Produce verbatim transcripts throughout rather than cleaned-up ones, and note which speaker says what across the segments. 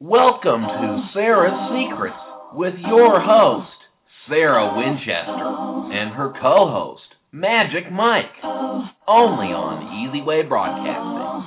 Speaker 1: Welcome to Sarah's Secrets with your host, Sarah Winchester, and her co-host, Magic Mike, only on Easy Way Broadcasting.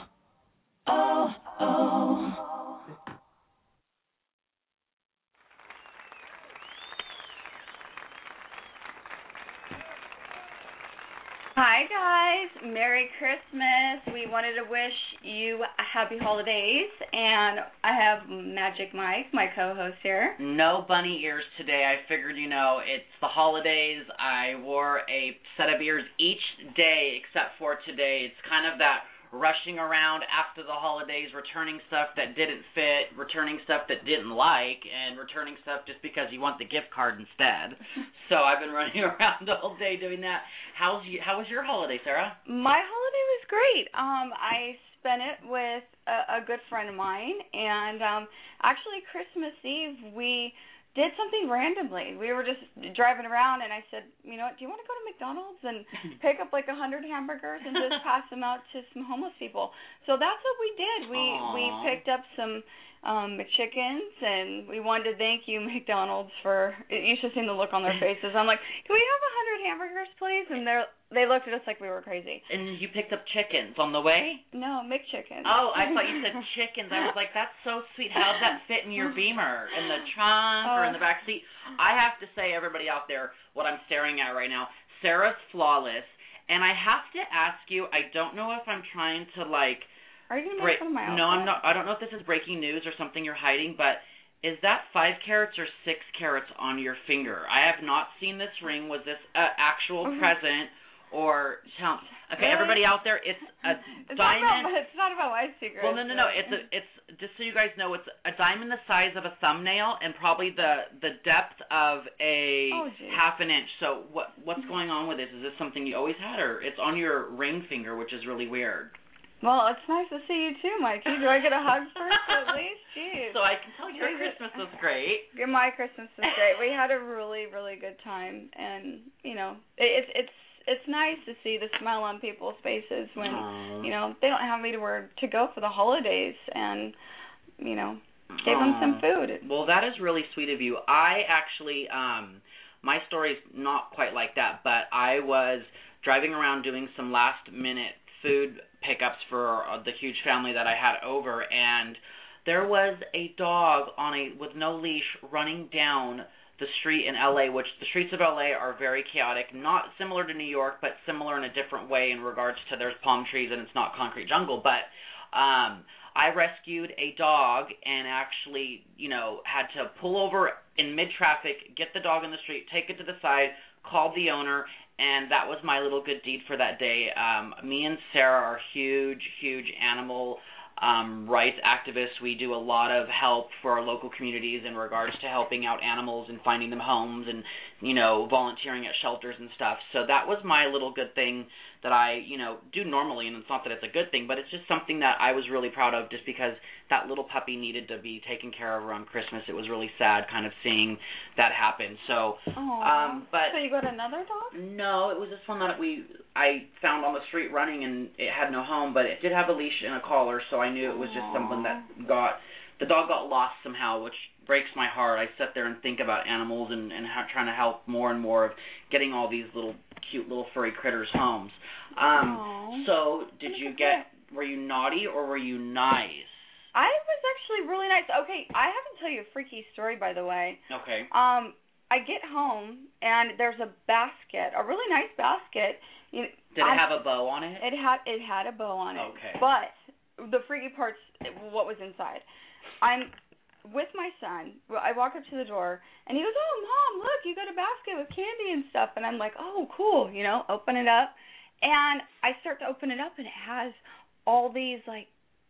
Speaker 2: Hi guys, Merry Christmas. We wanted to wish you a happy holidays, and I have Magic Mike, my co-host here.
Speaker 3: No bunny ears today. I figured, you know, it's the holidays. I wore a set of ears each day except for today. It's kind of that rushing around after the holidays, returning stuff that didn't fit, returning stuff that didn't like, and returning stuff just because you want the gift card instead. So I've been running around all day doing that. How's you, how was your holiday, Sarah?
Speaker 2: My holiday was great. Um, I spent it with a, a good friend of mine, and um, actually Christmas Eve we did something randomly. We were just driving around, and I said, you know what, do you want to go to McDonald's and pick up like a hundred hamburgers and just pass them out to some homeless people? So that's what we did. We
Speaker 3: Aww.
Speaker 2: we picked up some um McChickens, and we wanted to thank you, McDonald's, for, you should have seen the look on their faces. I'm like, can we have a hundred hamburgers, please? And they're they looked at us like we were crazy.
Speaker 3: And you picked up chickens on the way?
Speaker 2: No, McChickens.
Speaker 3: Oh, I thought you said chickens. I was like, that's so sweet. How does that fit in your Beamer? In the trunk or in the back seat? I have to say, everybody out there, what I'm staring at right now, Sarah's flawless. And I have to ask you, I don't know if I'm trying to, like,
Speaker 2: Are you going to
Speaker 3: break,
Speaker 2: make fun of my outfit?
Speaker 3: No, I'm not. I don't know if this is breaking news or something you're hiding, but is that five carats or six carats on your finger? I have not seen this ring. Was this an actual
Speaker 2: Mm-hmm.
Speaker 3: present? Or tell okay,
Speaker 2: really?
Speaker 3: Everybody out there, it's a
Speaker 2: it's
Speaker 3: diamond.
Speaker 2: Not about, it's not about my secret.
Speaker 3: Well, no, no, no. It's a, it's just so you guys know, it's a diamond the size of a thumbnail and probably the the depth of a
Speaker 2: oh,
Speaker 3: half an inch. So what what's going on with this? Is this something you always had, or it's on your ring finger, which is really weird?
Speaker 2: Well, it's nice to see you too, Mikey. Do I get a hug first at least? Jeez.
Speaker 3: So I can tell your Christmas was great.
Speaker 2: My Christmas was great. We had a really, really good time, and you know, it, it's it's it's nice to see the smile on people's faces when
Speaker 3: Aww.
Speaker 2: you know they don't have anywhere to go for the holidays, and you know, gave them some food.
Speaker 3: Well, that is really sweet of you. I actually, um, my story's not quite like that, but I was driving around doing some last minute food pickups for uh, the huge family that I had over, and there was a dog on a with no leash running down the street in L A, which the streets of L A are very chaotic, not similar to New York, but similar in a different way in regards to there's palm trees and it's not concrete jungle. But um, I rescued a dog and actually, you know, had to pull over in mid-traffic, get the dog in the street, take it to the side, called the owner, and that was my little good deed for that day. Um, me and Sarah are huge, huge animal um, rights activists. We do a lot of help for our local communities in regards to helping out animals and finding them homes and, you know, volunteering at shelters and stuff. So that was my little good thing that I, you know, do normally, and it's not that it's a good thing, but it's just something that I was really proud of just because that little puppy needed to be taken care of around Christmas. It was really sad kind of seeing that happen. So, um, but
Speaker 2: so you got another dog?
Speaker 3: No, it was this one that we I found on the street running, and it had no home, but it did have a leash and a collar, so I knew it was just something that got the dog got lost somehow, which breaks my heart. I sit there and think about animals and and how, trying to help more and more of getting all these little cute little furry critters homes. Um,
Speaker 2: Aww.
Speaker 3: So did you get? Were you naughty or were you nice?
Speaker 2: I was actually really nice. Okay, I have to tell you a freaky story, by the way.
Speaker 3: Okay.
Speaker 2: Um, I get home, and there's a basket, a really nice basket. You,
Speaker 3: Did it I, have a bow on it?
Speaker 2: It had it had a bow on it.
Speaker 3: Okay.
Speaker 2: But the freaky part's what was inside. I'm with my son. I walk up to the door, and he goes, "Oh, Mom, look, you got a basket with candy and stuff." And I'm like, "Oh, cool," you know, open it up. And I start to open it up, and it has all these, like,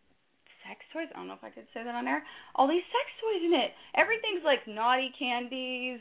Speaker 2: sex toys. I don't know if I could say that on air. All these sex toys in it. Everything's like naughty candies,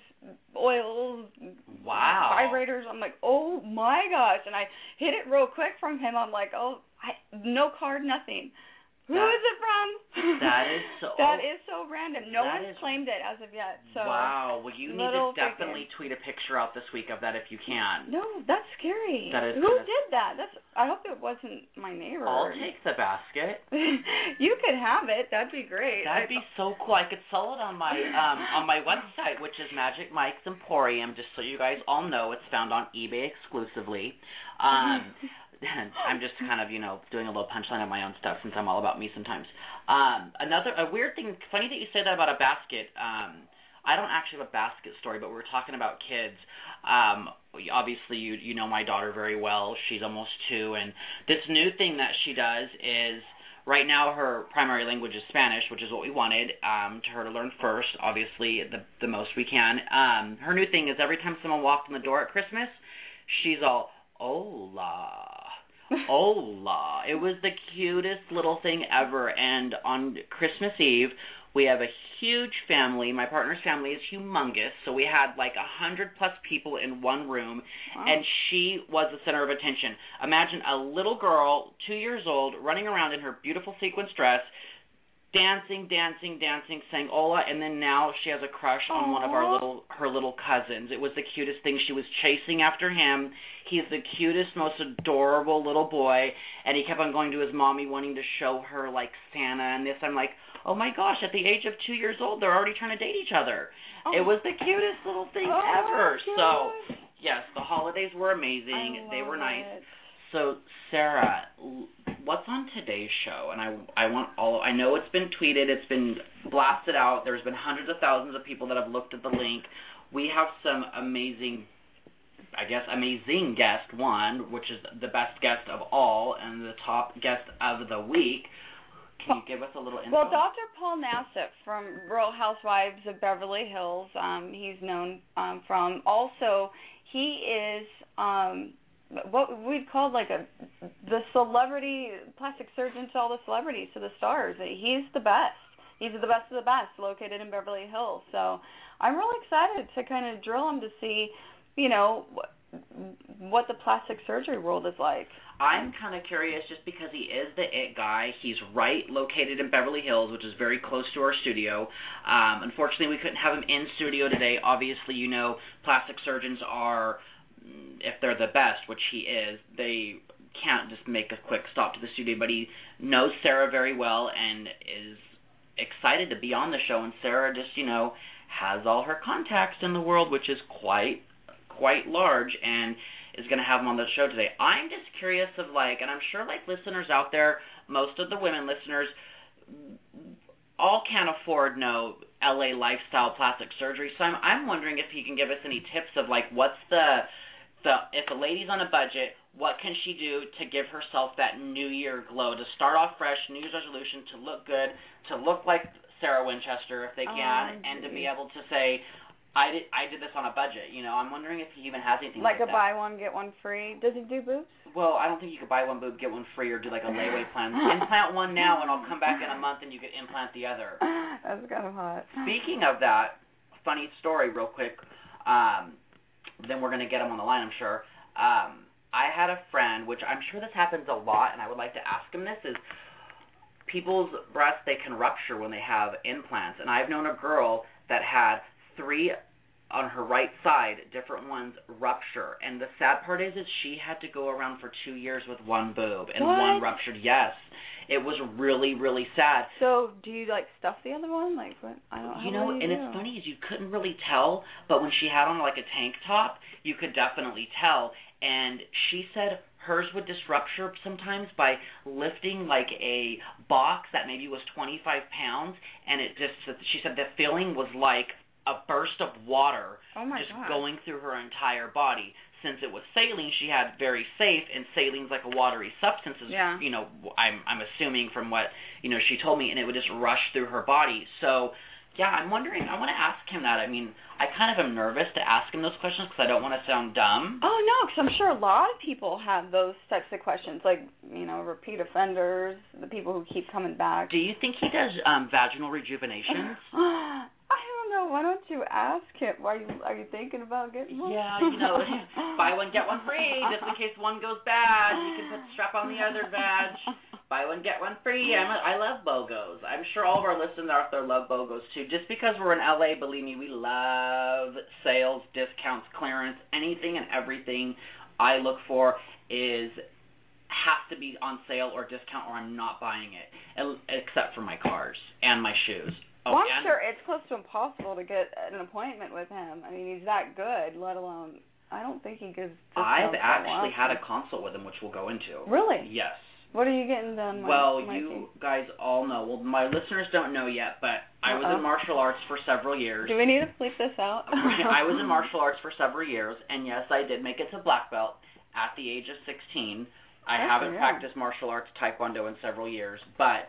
Speaker 2: oils,
Speaker 3: wow,
Speaker 2: vibrators. I'm like, oh my gosh! And I hid it real quick from him. I'm like, oh, I, no card, nothing. Who
Speaker 3: That-
Speaker 2: is it from?
Speaker 3: That is so.
Speaker 2: That is so random. No
Speaker 3: That
Speaker 2: one's
Speaker 3: is-
Speaker 2: claimed it as of yet. So
Speaker 3: Wow. Well, you need to
Speaker 2: little
Speaker 3: definitely tweet a picture out this week of that if you can.
Speaker 2: No, that's scary.
Speaker 3: That is
Speaker 2: Who
Speaker 3: kinda-
Speaker 2: did that? That's. I hope it wasn't my neighbor.
Speaker 3: I'll take the basket.
Speaker 2: You could have it. That'd be great.
Speaker 3: That'd be so cool. I could sell it on my um on my website, which is Magic Mike's Emporium. Just so you guys all know, it's found on eBay exclusively. Um, I'm just kind of you know doing a little punchline of my own stuff since I'm all about me sometimes. Um, another a weird thing. Funny that you say that about a basket. Um, I don't actually have a basket story, but we were talking about kids. Um, obviously, you you know my daughter very well. She's almost two, and this new thing that she does is. Right now, her primary language is Spanish, which is what we wanted um, to her to learn first, obviously, the the most we can. Um, her new thing is every time someone walked in the door at Christmas, she's all, hola, hola. It was the cutest little thing ever, and on Christmas Eve, we have a huge family. My partner's family is humongous, so we had like a hundred plus people in one room,
Speaker 2: Wow.
Speaker 3: and she was the center of attention. Imagine a little girl, two years old, running around in her beautiful sequins dress, dancing, dancing, dancing, saying hola, and then now she has a crush on one of our
Speaker 2: Aw.
Speaker 3: little her little cousins. It was the cutest thing. She was chasing after him. He's the cutest, most adorable little boy, and he kept on going to his mommy, wanting to show her like Santa and this. I'm like, oh my gosh! At the age of two years old, they're already trying to date each other.
Speaker 2: Oh.
Speaker 3: It was the cutest little thing
Speaker 2: Oh,
Speaker 3: ever.
Speaker 2: good.
Speaker 3: So yes, the holidays were amazing.
Speaker 2: I
Speaker 3: They were
Speaker 2: love
Speaker 3: nice.
Speaker 2: it.
Speaker 3: So, Sarah, l- what's on today's show? And I, I want all. I know it's been tweeted, it's been blasted out. There's been hundreds of thousands of people that have looked at the link. We have some amazing, I guess, amazing guest one, which is the best guest of all and the top guest of the week. Can you give us a little info?
Speaker 2: Well, Doctor Paul Nassif from Real Housewives of Beverly Hills, um, he's known um, from. Also, he is um, what we'd call like a the celebrity plastic surgeon to all the celebrities, to the stars. He's the best. He's the best of the best, located in Beverly Hills. So I'm really excited to kind of drill him to see, you know, what, what the plastic surgery world is like.
Speaker 3: I'm kind of curious just because he is the it guy. He's right located in Beverly Hills, which is very close to our studio. Um, unfortunately, we couldn't have him in studio today. Obviously, you know, plastic surgeons are, if they're the best, which he is, they can't just make a quick stop to the studio. But he knows Sarah very well and is excited to be on the show. And Sarah just, you know, has all her contacts in the world, which is quite, quite large, and is going to have him on the show today. I'm just curious of, like, and I'm sure, like, listeners out there, most of the women listeners, all can't afford no L A lifestyle plastic surgery. So I'm, I'm wondering if he can give us any tips of, like, what's the, the, if a lady's on a budget, what can she do to give herself that New Year glow, to start off fresh, New Year's resolution, to look good, to look like Sarah Winchester if they can,
Speaker 2: Oh,
Speaker 3: and to be able to say, I did I did this on a budget, you know. I'm wondering if he even has anything like,
Speaker 2: Like a
Speaker 3: that.
Speaker 2: buy one, get one free. Does he do boobs?
Speaker 3: Well, I don't think you could buy one boob, get one free, or do like a layaway plan. Implant one now, and I'll come back in a month, and you can implant the other.
Speaker 2: That's kind of hot.
Speaker 3: Speaking of that, funny story real quick. Um, then we're going to get him on the line, I'm sure. Um, I had a friend, which I'm sure this happens a lot, and I would like to ask him this, is people's breasts, they can rupture when they have implants. And I've known a girl that had three on her right side, different ones rupture. And the sad part is, is she had to go around for two years with one boob and
Speaker 2: What?
Speaker 3: one ruptured. Yes. It was really, really sad.
Speaker 2: So, do you like stuff the other one? Like, what? I don't.
Speaker 3: You
Speaker 2: how
Speaker 3: know,
Speaker 2: do you
Speaker 3: and
Speaker 2: do?
Speaker 3: it's funny is you couldn't really tell, but when she had on like a tank top, you could definitely tell. And she said hers would disrupt her sometimes by lifting like a box that maybe was twenty-five pounds, and it just, she said the feeling was like a burst of water
Speaker 2: Oh my
Speaker 3: just
Speaker 2: God.
Speaker 3: going through her entire body. Since it was saline, she had very safe, and saline's like a watery substance, is,
Speaker 2: Yeah.
Speaker 3: you know, I'm I'm assuming from what, you know, she told me, and it would just rush through her body. So, yeah, I'm wondering, I want to ask him that. I mean, I kind of am nervous to ask him those questions because I don't want to sound dumb.
Speaker 2: Oh no, because I'm sure a lot of people have those types of questions, like, you know, repeat offenders, the people who keep coming back.
Speaker 3: Do you think he does um, vaginal rejuvenations?
Speaker 2: I don't know. Why don't you ask him? Why are you, are you thinking about getting one?
Speaker 3: Yeah, you know, buy one, get one free, just in case one goes bad. You can put strap on the other badge. Buy one, get one free. I'm a, I love BOGOs. I'm sure all of our listeners out there love BOGOs too. Just because we're in L A, believe me, we love sales, discounts, clearance, anything and everything I look for is has to be on sale or discount or I'm not buying it, except for my cars and my shoes. Oh,
Speaker 2: well, I'm
Speaker 3: and
Speaker 2: sure it's close to impossible to get an appointment with him. I mean, he's that good, let alone, I don't think he gives
Speaker 3: I've
Speaker 2: discounts
Speaker 3: actually
Speaker 2: that
Speaker 3: had a consult with him, which we'll go into.
Speaker 2: Really?
Speaker 3: Yes.
Speaker 2: What are you getting done with?
Speaker 3: Well,
Speaker 2: Mikey?
Speaker 3: you guys all know. Well, my listeners don't know yet, but I was
Speaker 2: Uh-oh.
Speaker 3: in martial arts for several years.
Speaker 2: Do we need to bleep this out?
Speaker 3: I was in martial arts for several years, and yes, I did make it to black belt at the age of sixteen. I
Speaker 2: That's
Speaker 3: haven't
Speaker 2: good.
Speaker 3: practiced martial arts taekwondo in several years, but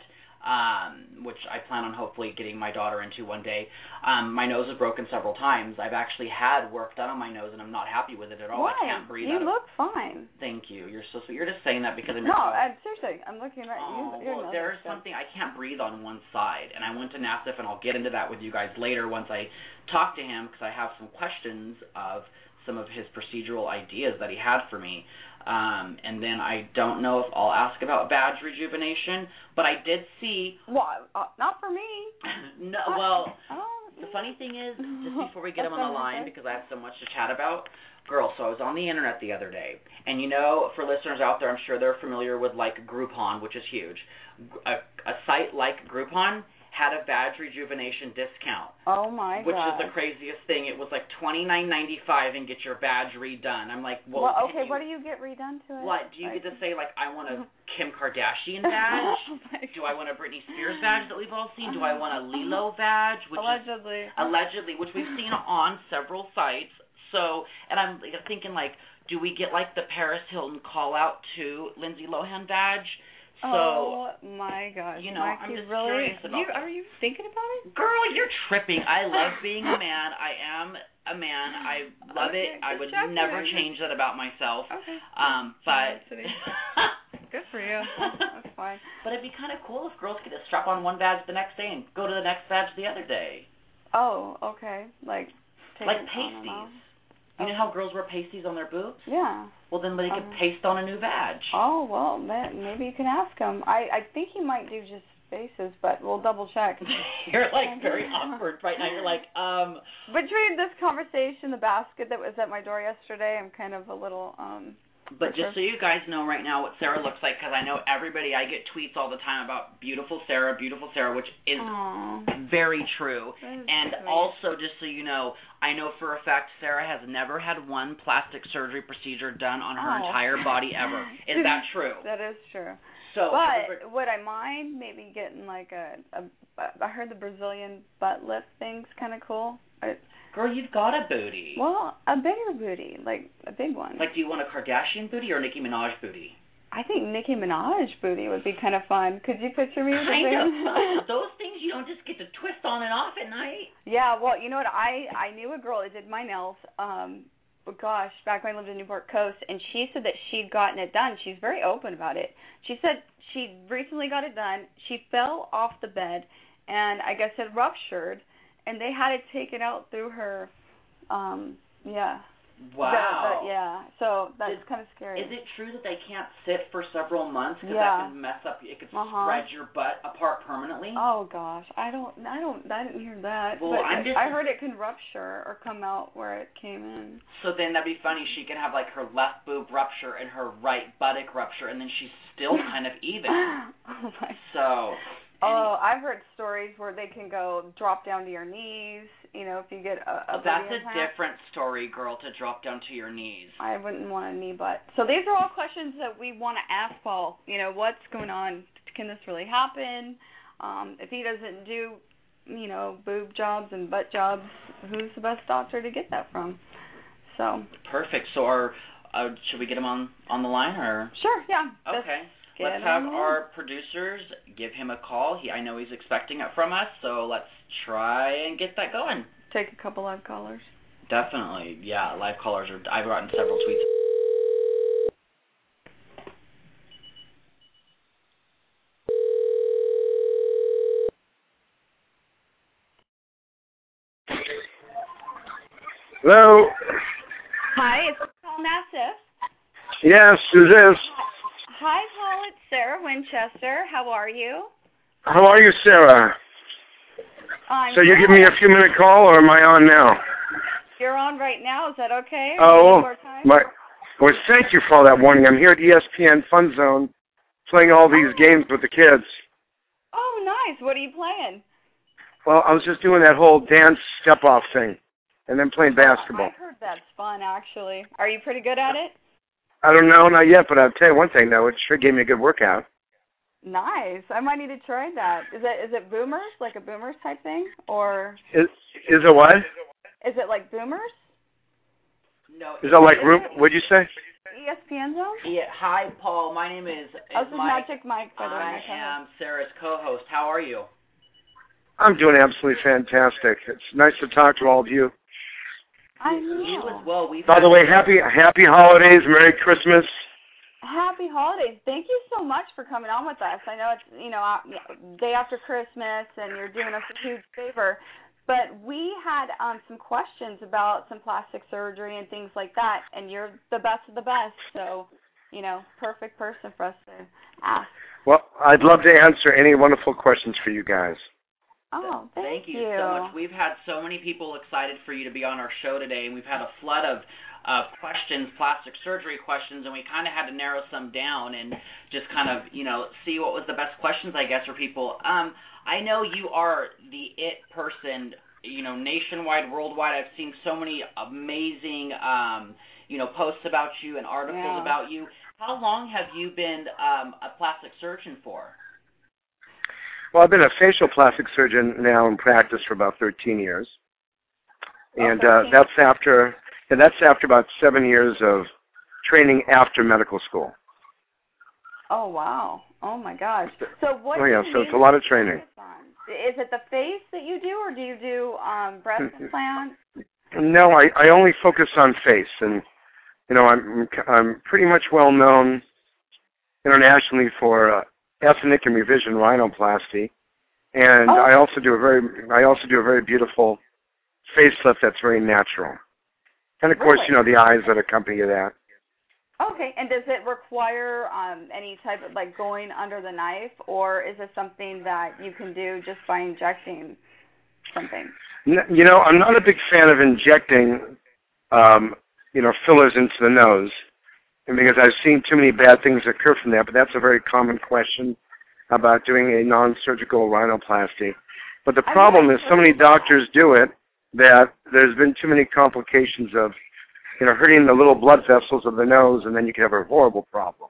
Speaker 3: um, which I plan on hopefully getting my daughter into one day. Um, my nose is broken several times. I've actually had work done on my nose, and I'm not happy with it at all.
Speaker 2: Why?
Speaker 3: I can't breathe.
Speaker 2: You
Speaker 3: out
Speaker 2: look
Speaker 3: of...
Speaker 2: fine.
Speaker 3: Thank you. You're so sweet. You're just saying that because I'm.
Speaker 2: No, I'm, seriously, I'm looking at
Speaker 3: oh,
Speaker 2: you. Your
Speaker 3: well,
Speaker 2: nose
Speaker 3: there's
Speaker 2: is good.
Speaker 3: something I can't breathe on one side, and I went to NASF, and I'll get into that with you guys later once I talk to him because I have some questions of some of his procedural ideas that he had for me. Um, and then I don't know if I'll ask about badge rejuvenation, but I did see.
Speaker 2: Well, uh, not for me.
Speaker 3: no, well,
Speaker 2: oh,
Speaker 3: the funny thing is, just before we get him
Speaker 2: That's
Speaker 3: on the line, because I have so much to chat about, girl, so I was on the internet the other day, and you know, for listeners out there, I'm sure they're familiar with, like, Groupon, which is huge. A, a site like Groupon had a badge rejuvenation discount.
Speaker 2: Oh my
Speaker 3: Which
Speaker 2: God.
Speaker 3: is the craziest thing. It was like twenty-nine ninety-five and get your badge redone. I'm like, well,
Speaker 2: well okay,
Speaker 3: you,
Speaker 2: what do you get redone to it?
Speaker 3: What do you
Speaker 2: like,
Speaker 3: get to say? Like, I want a Kim Kardashian badge.
Speaker 2: oh
Speaker 3: Do I want a Britney Spears badge that we've all seen? Do I want a Lilo badge? Which
Speaker 2: allegedly.
Speaker 3: Is, allegedly, which we've seen on several sites. So, and I'm thinking like, do we get like the Paris Hilton call out to Lindsay Lohan badge? So,
Speaker 2: oh my gosh,
Speaker 3: you know,
Speaker 2: Mike,
Speaker 3: I'm
Speaker 2: you
Speaker 3: just
Speaker 2: really,
Speaker 3: curious about
Speaker 2: you,
Speaker 3: that.
Speaker 2: Are you thinking about it?
Speaker 3: Girl, you're tripping. I love being a man. I am a man. I love
Speaker 2: okay,
Speaker 3: it. I would
Speaker 2: checking.
Speaker 3: never change that about myself.
Speaker 2: Okay.
Speaker 3: Um, but
Speaker 2: good for you. That's fine.
Speaker 3: But it'd be kind of cool if girls could just strap on one badge the next day and go to the next badge the other day.
Speaker 2: Oh, okay. Like take
Speaker 3: like
Speaker 2: it on and
Speaker 3: pasties.
Speaker 2: off.
Speaker 3: You know how girls wear pasties on their boobs?
Speaker 2: Yeah.
Speaker 3: Well, then they could
Speaker 2: Um,
Speaker 3: paste on a new badge.
Speaker 2: Oh, well, that, maybe you can ask him. I, I think he might do just faces, but we'll double check.
Speaker 3: You're like very awkward right now. You're like, um.
Speaker 2: Between this conversation, the basket that was at my door yesterday, I'm kind of a little, um.
Speaker 3: But just so you guys know right now what Sarah looks like, because I know everybody, I get tweets all the time about beautiful Sarah, beautiful Sarah, which is
Speaker 2: Aww.
Speaker 3: very true. And
Speaker 2: sweet.
Speaker 3: also, just so you know, I know for a fact Sarah has never had one plastic surgery procedure done on her
Speaker 2: Oh.
Speaker 3: entire body ever. Is that true?
Speaker 2: That is true.
Speaker 3: So,
Speaker 2: but would I mind maybe getting like a, a I heard the Brazilian butt lift thing's kind of cool. I,
Speaker 3: girl, you've got a booty.
Speaker 2: well, a bigger booty, like a big one.
Speaker 3: Like, do you want a Kardashian booty or a Nicki Minaj booty?
Speaker 2: I think Nicki Minaj booty would be kind of fun. Could you picture me with a
Speaker 3: Kind
Speaker 2: big
Speaker 3: of fun. Those things you don't just get to twist on and off at night.
Speaker 2: Yeah, well, you know what? I I knew a girl that did my nails. Um, but gosh, back when I lived in Newport Coast, and she said that she'd gotten it done. She's very open about it. She said she recently got it done. She fell off the bed, and I guess it ruptured, and they had it taken out through her. Um, yeah.
Speaker 3: Wow.
Speaker 2: The, the, yeah. So that's
Speaker 3: Is-
Speaker 2: kind of scary.
Speaker 3: Is it true that they can't sit for several months because
Speaker 2: Yeah.
Speaker 3: that can mess up? It could
Speaker 2: Uh-huh.
Speaker 3: spread your butt apart permanently.
Speaker 2: Oh gosh, I don't, I don't, I didn't hear that.
Speaker 3: Well,
Speaker 2: but
Speaker 3: I'm just-
Speaker 2: I heard it can rupture or come out where it came in.
Speaker 3: So then that'd be funny. She can have like her left boob rupture and her right buttock rupture, and then she's still kind of even.
Speaker 2: Oh my.
Speaker 3: So.
Speaker 2: Oh, I've heard stories where they can go drop down to your knees. You know, if you get a, a
Speaker 3: That's
Speaker 2: booty
Speaker 3: a
Speaker 2: implant.
Speaker 3: different story, girl, to drop down to your knees.
Speaker 2: I wouldn't want a knee butt. So these are all questions that we want to ask Paul. You know, what's going on? Can this really happen? Um, if he doesn't do, you know, boob jobs and butt jobs, who's the best doctor to get that from? So.
Speaker 3: Perfect. So, our, uh, should we get him on on the line or?
Speaker 2: Sure. Yeah.
Speaker 3: Okay.
Speaker 2: Get
Speaker 3: Let's have
Speaker 2: him in.
Speaker 3: our producers give him a call. He, I know he's expecting it from us, so let's try and get that going.
Speaker 2: Take a couple live callers.
Speaker 3: Definitely, yeah. Live callers are. I've gotten several tweets.
Speaker 4: Hello.
Speaker 2: Hi, it's Paul Nassif.
Speaker 4: Yes, who's this?
Speaker 2: Hi, Paul. It's Sarah Winchester. How are you?
Speaker 4: How are you, Sarah?
Speaker 2: I'm
Speaker 4: so you
Speaker 2: good.
Speaker 4: give me a few minute call, or am I on now?
Speaker 2: You're on right now. Is that okay?
Speaker 4: Oh, my. Well, thank you for all that warning. I'm here at E S P N Fun Zone playing all these
Speaker 2: oh.
Speaker 4: games with the kids.
Speaker 2: Oh, nice. What are you playing?
Speaker 4: Well, I was just doing that whole dance step-off thing and then playing basketball.
Speaker 2: I heard that's fun, actually. Are you pretty good at it?
Speaker 4: I don't know, not yet, but I'll tell you one thing, though. It sure gave me a good workout.
Speaker 2: Nice. I might need to try that. Is it is it boomers, like a boomers type thing? Or
Speaker 4: Is, is it what?
Speaker 2: Is it like boomers?
Speaker 3: No.
Speaker 4: Is it like room? What'd you say?
Speaker 2: E S P N Zone?
Speaker 3: Yeah. Hi, Paul. My name is, is
Speaker 2: oh, this is
Speaker 3: Mike.
Speaker 2: Magic Mike, by the way.
Speaker 3: I am Sarah's co-host. How are you?
Speaker 4: I'm doing absolutely fantastic. It's nice to talk to all of you.
Speaker 2: I know.
Speaker 3: You as well. We've
Speaker 4: By the way, happy happy holidays, Merry Christmas.
Speaker 2: Happy holidays. Thank you so much for coming on with us. I know it's, you know, day after Christmas and you're doing us a huge favor. But we had um, some questions about some plastic surgery and things like that, and you're the best of the best. So, you know, perfect person for us to ask.
Speaker 4: Well, I'd love to answer any wonderful questions for you guys.
Speaker 2: Oh, thank,
Speaker 3: thank you,
Speaker 2: you
Speaker 3: so much. We've had so many people excited for you to be on our show today, and we've had a flood of uh, questions, plastic surgery questions, and we kind of had to narrow some down and just kind of, you know, see what was the best questions, I guess, for people. Um, I know you are the it person, you know, nationwide, worldwide. I've seen so many amazing, um, you know, posts about you and articles
Speaker 2: yeah.
Speaker 3: about you. How long have you been um, a plastic surgeon for?
Speaker 4: Well, I've been a facial plastic surgeon now in practice for about thirteen years, and
Speaker 2: oh,
Speaker 4: uh, that's after and that's after about seven years of training after medical school.
Speaker 2: Oh wow! Oh my gosh! So what?
Speaker 4: Oh yeah,
Speaker 2: do you
Speaker 4: so it's a lot of training.
Speaker 2: Is it the face that you do, or do you do um, breast implants?
Speaker 4: No, I, I only focus on face, and you know I'm I'm pretty much well known internationally for uh, ethnic and revision rhinoplasty, and
Speaker 2: oh.
Speaker 4: I also do a very I also do a very beautiful facelift that's very natural, and of course
Speaker 2: really?
Speaker 4: you know the eyes that accompany that.
Speaker 2: Okay, and does it require um, any type of, like, going under the knife, or is it something that you can do just by injecting something?
Speaker 4: You know, I'm not a big fan of injecting, um, you know, fillers into the nose, and because I've seen too many bad things occur from that, but that's a very common question about doing a non-surgical rhinoplasty. But the problem is so many doctors do it that there's been too many complications of you know, hurting the little blood vessels of the nose, and then you can have a horrible problem.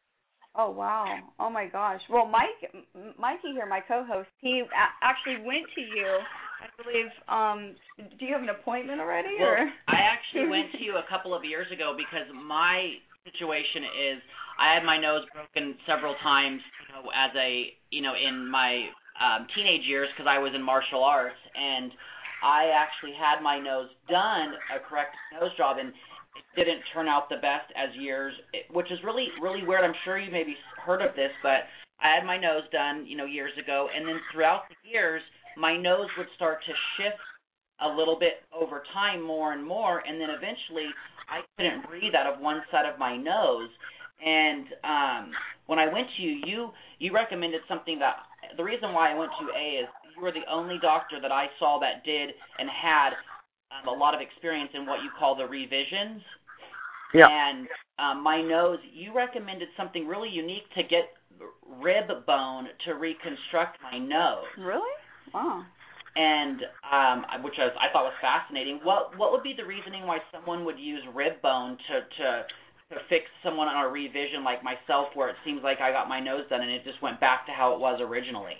Speaker 2: Oh, wow. Oh, my gosh. Well, Mike, Mikey here, my co-host, he a- actually went to you, I believe. Um, do you have an appointment already?
Speaker 3: Well,
Speaker 2: or?
Speaker 3: I actually went to you a couple of years ago because my situation is I had my nose broken several times, you know, as a, you know, in my um, teenage years because I was in martial arts, and I actually had my nose done, a correct nose job, and it didn't turn out the best as years, which is really, really weird. I'm sure you maybe heard of this, but I had my nose done, you know, years ago, and then throughout the years, my nose would start to shift a little bit over time, more and more, and then eventually I couldn't breathe out of one side of my nose. And um, when I went to you, you you recommended something that the reason why I went to A is you were the only doctor that I saw that did and had um, a lot of experience in what you call the revisions.
Speaker 4: Yeah.
Speaker 3: And um, my nose, you recommended something really unique to get rib bone to reconstruct my nose.
Speaker 2: Really? Wow.
Speaker 3: And um, which I, was, I thought was fascinating. What what would be the reasoning why someone would use rib bone to to to fix someone on a revision like myself, where it seems like I got my nose done and it just went back to how it was originally?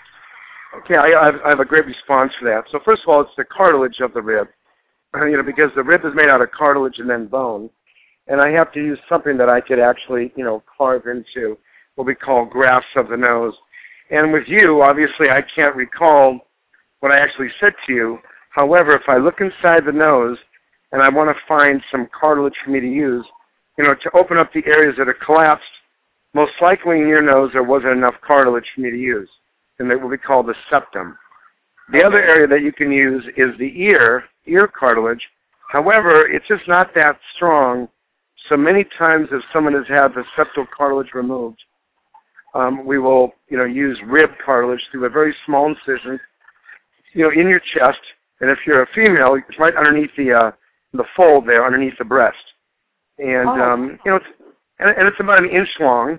Speaker 4: Okay, I, I have a great response for that. So first of all, it's the cartilage of the rib, you know, because the rib is made out of cartilage and then bone, and I have to use something that I could actually, you know, carve into what we call grafts of the nose. And with you, obviously, I can't recall what I actually said to you. However, if I look inside the nose and I want to find some cartilage for me to use, you know, to open up the areas that are collapsed, most likely in your nose there wasn't enough cartilage for me to use, and that will be called the septum. The
Speaker 3: Okay.
Speaker 4: other area that you can use is the ear, ear cartilage. However, it's just not that strong, so many times if someone has had the septal cartilage removed, um, we will, you know, use rib cartilage through a very small incision, you know, in your chest. And if you're a female, it's right underneath the uh, the fold there, underneath the breast. And
Speaker 2: oh.
Speaker 4: um, you know, it's, and, and it's about an inch long.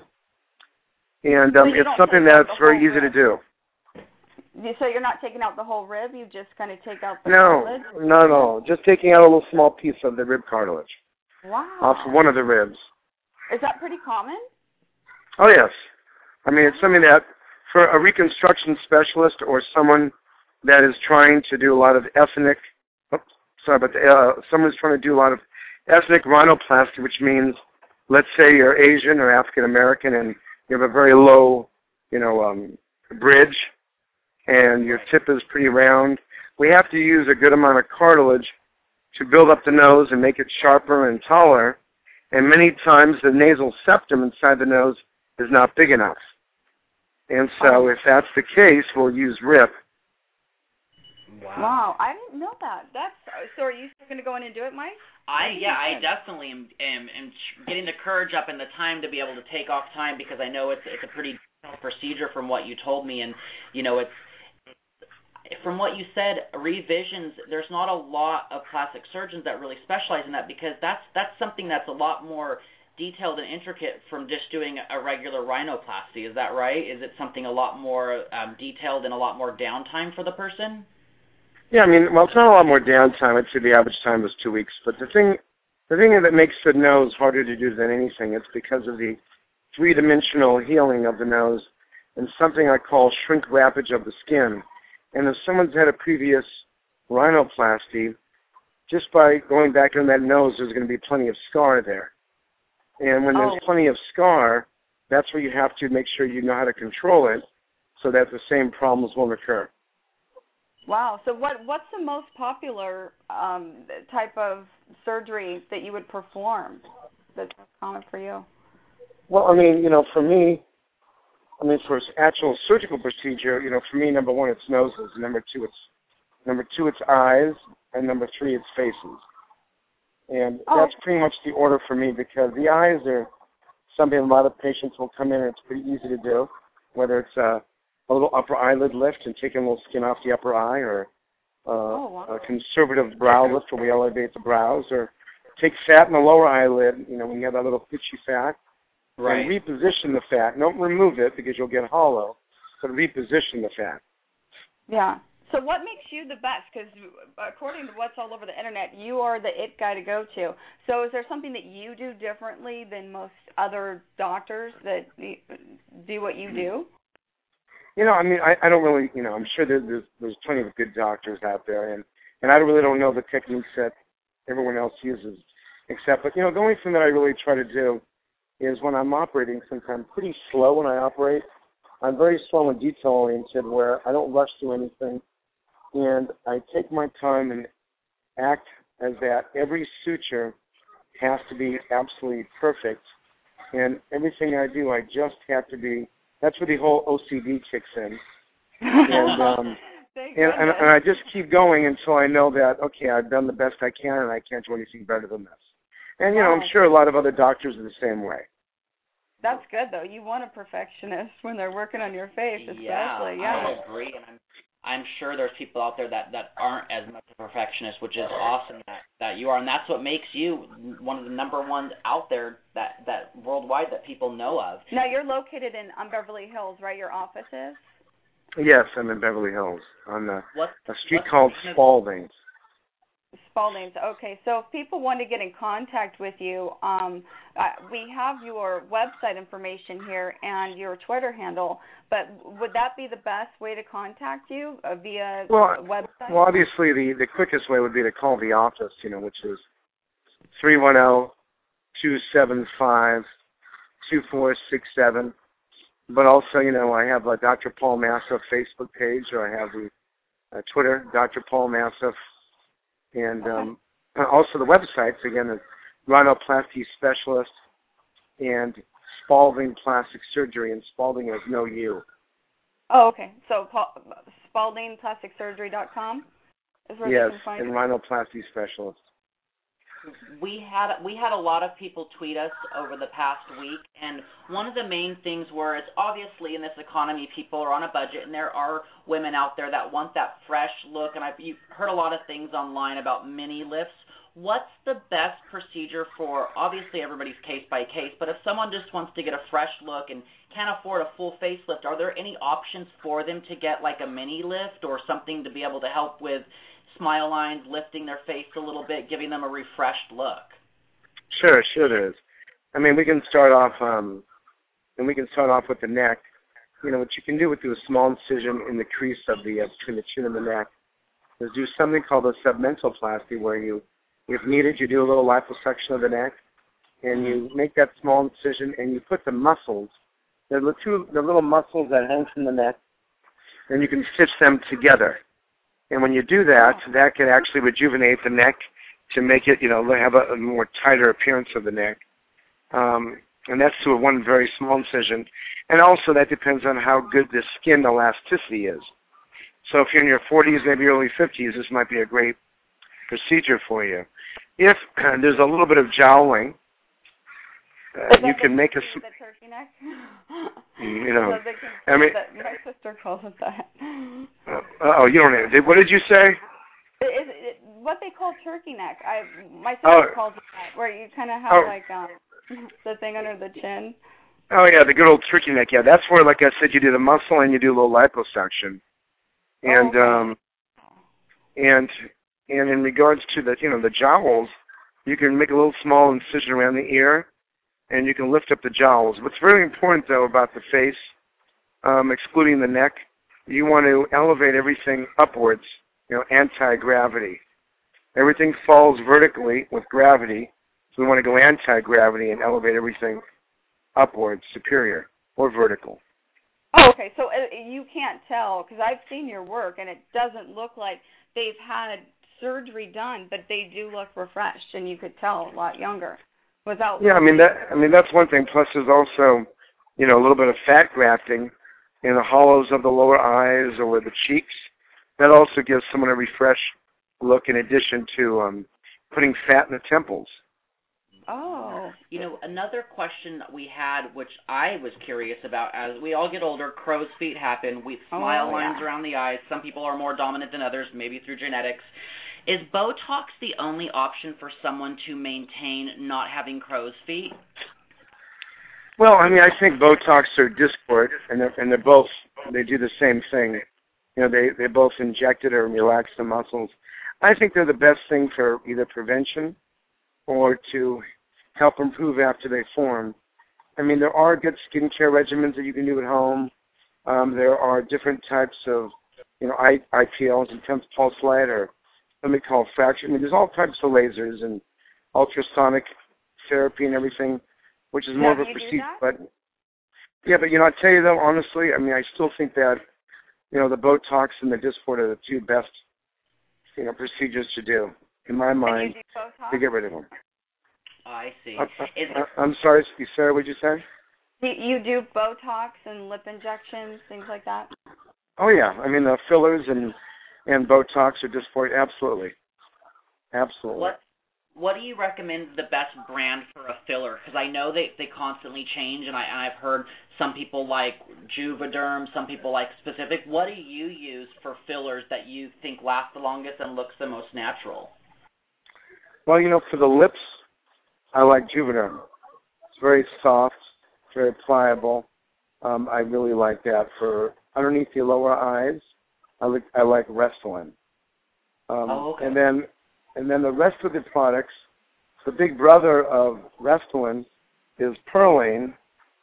Speaker 4: And um,
Speaker 2: so
Speaker 4: it's something that's very easy
Speaker 2: rib.
Speaker 4: to do.
Speaker 2: So you're not taking out the whole rib, you just kind of take out the
Speaker 4: no,
Speaker 2: cartilage?
Speaker 4: No, no, just taking out a little small piece of the rib cartilage.
Speaker 2: Wow.
Speaker 4: Off of one of the ribs.
Speaker 2: Is that pretty common?
Speaker 4: Oh, yes. I mean, it's something that for a reconstruction specialist or someone that is trying to do a lot of ethnic, oops, sorry, but uh, someone who's trying to do a lot of ethnic rhinoplasty, which means, let's say you're Asian or African American and you have a very low, you know, um, bridge, and your tip is pretty round. We have to use a good amount of cartilage to build up the nose and make it sharper and taller. And many times the nasal septum inside the nose is not big enough. And so if that's the case, we'll use R I P.
Speaker 3: Wow.
Speaker 2: Wow, I didn't know that. That's so. Are you still going to go in and do it, Mike?
Speaker 3: I yeah, I definitely am, am am getting the courage up and the time to be able to take off time because I know it's it's a pretty detailed procedure from what you told me, and you know it's from what you said, revisions. There's not a lot of plastic surgeons that really specialize in that because that's that's something that's a lot more detailed and intricate from just doing a regular rhinoplasty. Is that right? Is it something a lot more um, detailed and a lot more downtime for the person?
Speaker 4: Yeah, I mean, well, it's not a lot more downtime. I'd say the average time was two weeks. But the thing, the thing that makes the nose harder to do than anything, it's because of the three-dimensional healing of the nose and something I call shrink wrappage of the skin. And if someone's had a previous rhinoplasty, just by going back on that nose, there's going to be plenty of scar there. And when there's
Speaker 2: oh.
Speaker 4: plenty of scar, that's where you have to make sure you know how to control it so that the same problems won't occur.
Speaker 2: Wow. So what what's the most popular um, type of surgery that you would perform that's common for you?
Speaker 4: Well, I mean, you know, for me, I mean, for actual surgical procedure, you know, for me, number one, it's noses. Number two, it's number two, it's eyes, and number three, it's faces. And
Speaker 2: oh.
Speaker 4: that's pretty much the order for me because the eyes are something a lot of patients will come in and it's pretty easy to do, whether it's a, a little upper eyelid lift and taking a little skin off the upper eye, or uh,
Speaker 2: oh, wow.
Speaker 4: a conservative brow lift where we elevate the brows, or take fat in the lower eyelid, you know, when you have that little pitchy fat,
Speaker 3: right.
Speaker 4: and reposition the fat. Don't remove it because you'll get hollow, but reposition the fat.
Speaker 2: Yeah. So what makes you the best? Because according to what's all over the internet, you are the it guy to go to. So is there something that you do differently than most other doctors that do what you do?
Speaker 4: You know, I mean, I, I don't really, you know, I'm sure there's, there's there's plenty of good doctors out there, and, and I really don't know the techniques that everyone else uses, except, but, you know, the only thing that I really try to do is when I'm operating, since I'm pretty slow when I operate, I'm very slow and detail-oriented where I don't rush through anything. And I take my time and act as that every suture has to be absolutely perfect. And everything I do, I just have to be, that's where the whole O C D kicks in. And, um, and, and, and I just keep going until I know that, okay, I've done the best I can and I can't do anything better than this. And, you know, I'm sure a lot of other doctors are the same way.
Speaker 2: That's good, though. You want a perfectionist when they're working on your face, especially.
Speaker 3: Yeah,
Speaker 2: yeah.
Speaker 3: I agree. And I'm I'm sure there's people out there that, that aren't as much a perfectionist, which is awesome that, that you are. And that's what makes you one of the number ones out there that, that worldwide that people know of.
Speaker 2: Now, you're located in um, Beverly Hills, right? Your office is?
Speaker 4: Yes, I'm in Beverly Hills on a,
Speaker 3: what,
Speaker 4: a street called Spalding.
Speaker 2: Spalding's. Okay, so if people want to get in contact with you, um, uh, we have your website information here and your Twitter handle, but would that be the best way to contact you uh, via
Speaker 4: well,
Speaker 2: website?
Speaker 4: Well, obviously the, the quickest way would be to call the office, you know, which is three one zero, two seven five, two four six seven. But also, you know, I have a Doctor Paul Massif Facebook page, or I have the uh, Twitter, Doctor Paul Massif. And um, also the websites, again, the Rhinoplasty Specialist and Spalding Plastic Surgery, and Spalding has no U.
Speaker 2: Oh, okay. So Spalding Plastic Surgery dot com is where
Speaker 4: yes,
Speaker 2: they can find
Speaker 4: and
Speaker 2: it?
Speaker 4: Rhinoplasty Specialist.
Speaker 3: we had we had a lot of people tweet us over the past week, and one of the main things were it's obviously in this economy people are on a budget, and there are women out there that want that fresh look, and I've you've heard a lot of things online about mini lifts. What's the best procedure for, obviously everybody's case by case, but if someone just wants to get a fresh look and can't afford a full facelift, are there any options for them to get like a mini lift or something to be able to help with smile lines, lifting their face a little bit, giving them a refreshed look?
Speaker 4: Sure, sure there is. I mean, we can start off, um, and we can start off with the neck. You know, what you can do is do a small incision in the crease of the, uh, between the chin and the neck, is do something called a submentoplasty, where you, if needed, you do a little liposuction of the neck, and you make that small incision, and you put the muscles, the, two, the little muscles that hang from the neck, and you can stitch them together. And when you do that, that can actually rejuvenate the neck to make it, you know, have a, a more tighter appearance of the neck. Um, and that's through one very small incision. And also that depends on how good the skin elasticity is. So if you're in your forties, maybe early fifties, this might be a great procedure for you. If uh, there's a little bit of jowling, uh, you can make a...
Speaker 2: The turkey neck?
Speaker 4: You know,
Speaker 2: I mean... My sister calls it that.
Speaker 4: Uh, oh, you don't know. What did you say?
Speaker 2: It, it, it, what they call turkey neck. I My sister
Speaker 4: oh.
Speaker 2: calls it that, where you kind of have
Speaker 4: oh.
Speaker 2: like um, the thing under the chin.
Speaker 4: Oh, yeah, the good old turkey neck. Yeah, that's where, like I said, you do the muscle and you do a little liposuction. And,
Speaker 2: oh, okay.
Speaker 4: um, and... And in regards to the, you know, the jowls, you can make a little small incision around the ear, and you can lift up the jowls. What's very important, though, about the face, um, excluding the neck, you want to elevate everything upwards, you know, anti-gravity. Everything falls vertically with gravity, so we want to go anti-gravity and elevate everything upwards, superior, or vertical.
Speaker 2: Oh, okay. So uh, you can't tell, because I've seen your work, and it doesn't look like they've had surgery done, but they do look refreshed, and you could tell a lot younger. Without
Speaker 4: yeah, I mean that. I mean that's one thing. Plus, there's also, you know, a little bit of fat grafting in the hollows of the lower eyes or the cheeks. That also gives someone a refreshed look, in addition to um, putting fat in the temples.
Speaker 2: Oh.
Speaker 3: You know, another question that we had, which I was curious about, as we all get older, crow's feet happen. We smile
Speaker 2: oh,
Speaker 3: lines
Speaker 2: yeah.
Speaker 3: around the eyes. Some people are more dominant than others, maybe through genetics. Is Botox the only option for someone to maintain not having crow's feet?
Speaker 4: Well, I mean, I think Botox or Dysport, and they're, and they're both, they do the same thing. You know, they, they both inject it or relax the muscles. I think they're the best thing for either prevention or to help improve after they form. I mean, there are good skincare regimens that you can do at home. Um, there are different types of, you know, I, I P Ls, intense pulse light, or what we call fraction. I mean, there's all types of lasers and ultrasonic therapy and everything, which is more
Speaker 2: yeah,
Speaker 4: of a procedure.
Speaker 2: But
Speaker 4: yeah, but you know, I tell you though, honestly, I mean, I still think that, you know, the Botox and the Dysport are the two best, you know, procedures to do, in my mind, to get rid of them.
Speaker 3: I see.
Speaker 4: Uh,
Speaker 3: Is
Speaker 4: uh, I'm sorry, Sarah, what did you say?
Speaker 2: You do Botox and lip injections, things like that?
Speaker 4: Oh, yeah. I mean, the fillers and, and Botox or Dysport, absolutely. Absolutely.
Speaker 3: What What do you recommend the best brand for a filler? Because I know they, they constantly change, and, I, and I've heard some people like Juvederm, some people like specific. What do you use for fillers that you think last the longest and looks the most natural?
Speaker 4: Well, you know, for the lips, I like Juvederm. It's very soft, very pliable. Um, I really like that. For underneath the lower eyes, I like I like Restylane. Um,
Speaker 3: oh, okay.
Speaker 4: And then, and then the rest of the products, the big brother of Restylane is Perlane,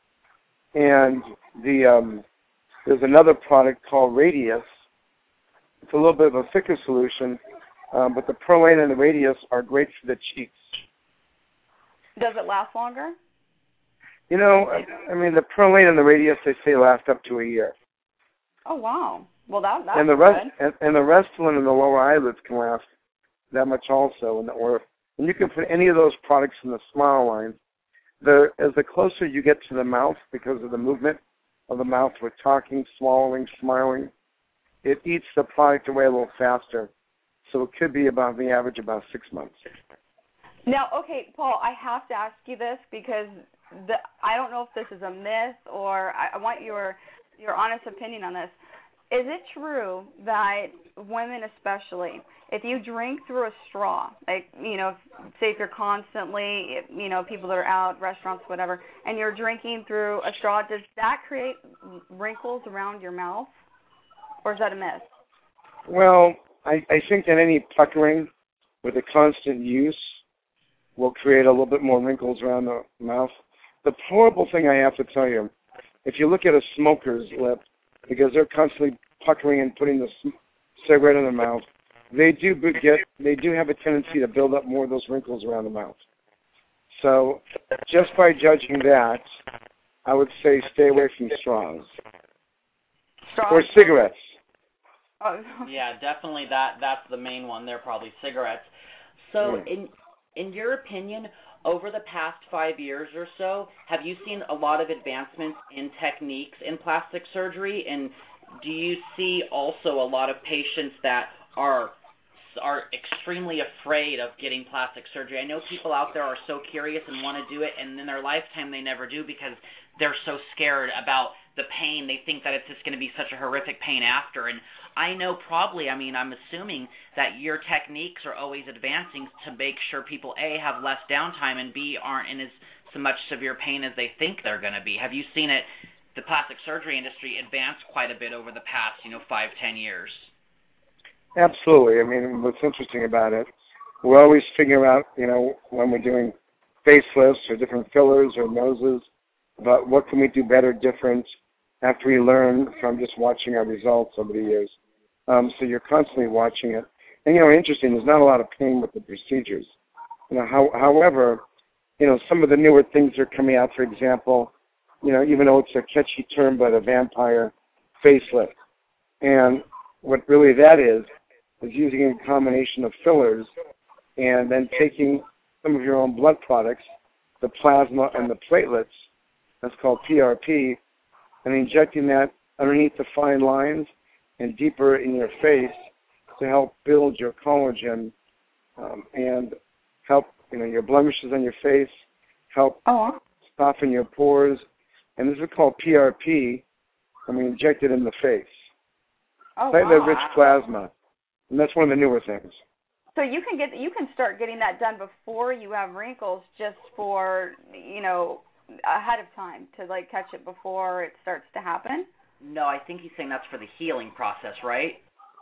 Speaker 4: and the um, there's another product called Radius. It's a little bit of a thicker solution, um, but the Perlane and the Radius are great for the cheeks.
Speaker 2: Does it last longer?
Speaker 4: You know, I, I mean, the Perlane and the Radius, they say last up to a year.
Speaker 2: Oh, wow. Well, that, that's
Speaker 4: and the rest,
Speaker 2: good.
Speaker 4: And, and the Restylane and the lower eyelids can last that much also. And, or, and you can put any of those products in the smile line. The, as the closer you get to the mouth, because of the movement of the mouth with talking, swallowing, smiling, it eats the product away a little faster. So it could be about the average about six months.
Speaker 2: Now, okay, Paul, I have to ask you this because the, I don't know if this is a myth or I, I want your your honest opinion on this. Is it true that women especially, if you drink through a straw, like, you know, say if you're constantly, you know, people that are out, restaurants, whatever, and you're drinking through a straw, does that create wrinkles around your mouth? Or is that a myth?
Speaker 4: Well, I, I think that any puckering with a constant use will create a little bit more wrinkles around the mouth. The horrible thing I have to tell you, if you look at a smoker's lip, because they're constantly puckering and putting the cigarette in their mouth, they do get, they do have a tendency to build up more of those wrinkles around the mouth. So just by judging that, I would say stay away from straws.
Speaker 2: Straws?
Speaker 4: Or cigarettes.
Speaker 2: Oh.
Speaker 3: Yeah, definitely that that's the main one. They're probably cigarettes. So
Speaker 4: Mm.
Speaker 3: in in your opinion, over the past five years or so, have you seen a lot of advancements in techniques in plastic surgery? And do you see also a lot of patients that are are extremely afraid of getting plastic surgery? I know people out there are so curious and want to do it, and in their lifetime they never do because they're so scared about the pain. They think that it's just going to be such a horrific pain after. And I know probably, I mean, I'm assuming that your techniques are always advancing to make sure people, A, have less downtime, and B, aren't in as so much severe pain as they think they're going to be. Have you seen it, the plastic surgery industry, advance quite a bit over the past, you know, five, ten years?
Speaker 4: Absolutely. I mean, what's interesting about it, we're always figuring out, you know, when we're doing facelifts or different fillers or noses, about what can we do better, different, after we learn from just watching our results over the years. Um, so you're constantly watching it. And, you know, interesting, there's not a lot of pain with the procedures. You know, how, however, you know, some of the newer things are coming out, for example, you know, even though it's a catchy term, but a vampire facelift. And what really that is, is using a combination of fillers and then taking some of your own blood products, the plasma and the platelets, that's called P R P, and injecting that underneath the fine lines and deeper in your face to help build your collagen um, and help, you know, your blemishes on your face, help
Speaker 2: oh.
Speaker 4: soften your pores. And this is called P R P, and we inject it in the face.
Speaker 2: Oh,
Speaker 4: Platelet-rich
Speaker 2: wow.
Speaker 4: plasma, and that's one of the newer things.
Speaker 2: So you can get you can start getting that done before you have wrinkles, just for, you know, ahead of time to like catch it before it starts to happen.
Speaker 3: No, I think he's saying that's for the healing process, right?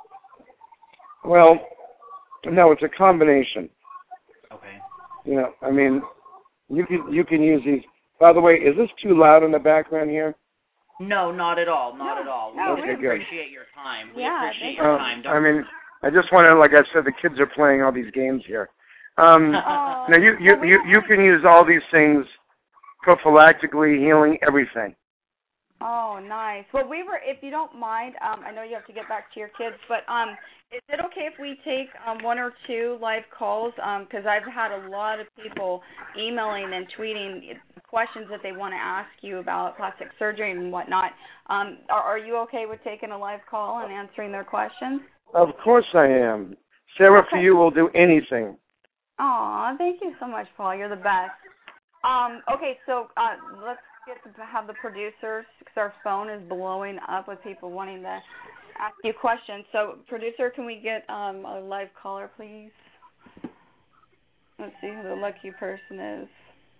Speaker 4: Well, no, it's a combination.
Speaker 3: Okay.
Speaker 4: You know, I mean, you can you can use these. By the way, is this too loud in the background here?
Speaker 3: No, not at all, not
Speaker 2: No,
Speaker 3: at all.
Speaker 2: no,
Speaker 3: we
Speaker 4: okay,
Speaker 3: appreciate your time. We
Speaker 2: Yeah,
Speaker 3: appreciate
Speaker 2: thank
Speaker 3: your
Speaker 4: Uh,
Speaker 3: time. Don't
Speaker 4: I mean, I just want to, like I said, the kids are playing all these games here. Um,
Speaker 2: Oh,
Speaker 4: now, you you,
Speaker 2: well, we
Speaker 4: you
Speaker 2: don't
Speaker 4: you
Speaker 2: want-
Speaker 4: can use all these things prophylactically, healing everything.
Speaker 2: Oh, nice. Well, we were, if you don't mind, um, I know you have to get back to your kids, but um, is it okay if we take um, one or two live calls? Because um, I've had a lot of people emailing and tweeting questions that they want to ask you about plastic surgery and whatnot. Um, are, are you okay with taking a live call and answering their questions?
Speaker 4: Of course I am. Sarah,
Speaker 2: Okay.
Speaker 4: for you, will do anything.
Speaker 2: Aw, thank you so much, Paul. You're the best. Um, okay, so uh, let's get to have the producers, because our phone is blowing up with people wanting to ask you questions. So, producer, can we get um, a live caller, please? Let's see who the lucky person is.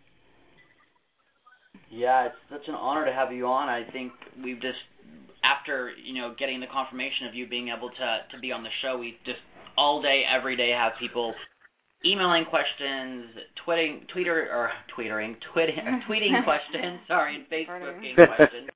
Speaker 3: Yeah, it's such an honor to have you on. I think we've just, after, you know, getting the confirmation of you being able to, to be on the show, we just all day, every day have people emailing questions, tweeting, tweeter, or tweetering, tweeting, tweeting questions, sorry, and Facebooking questions.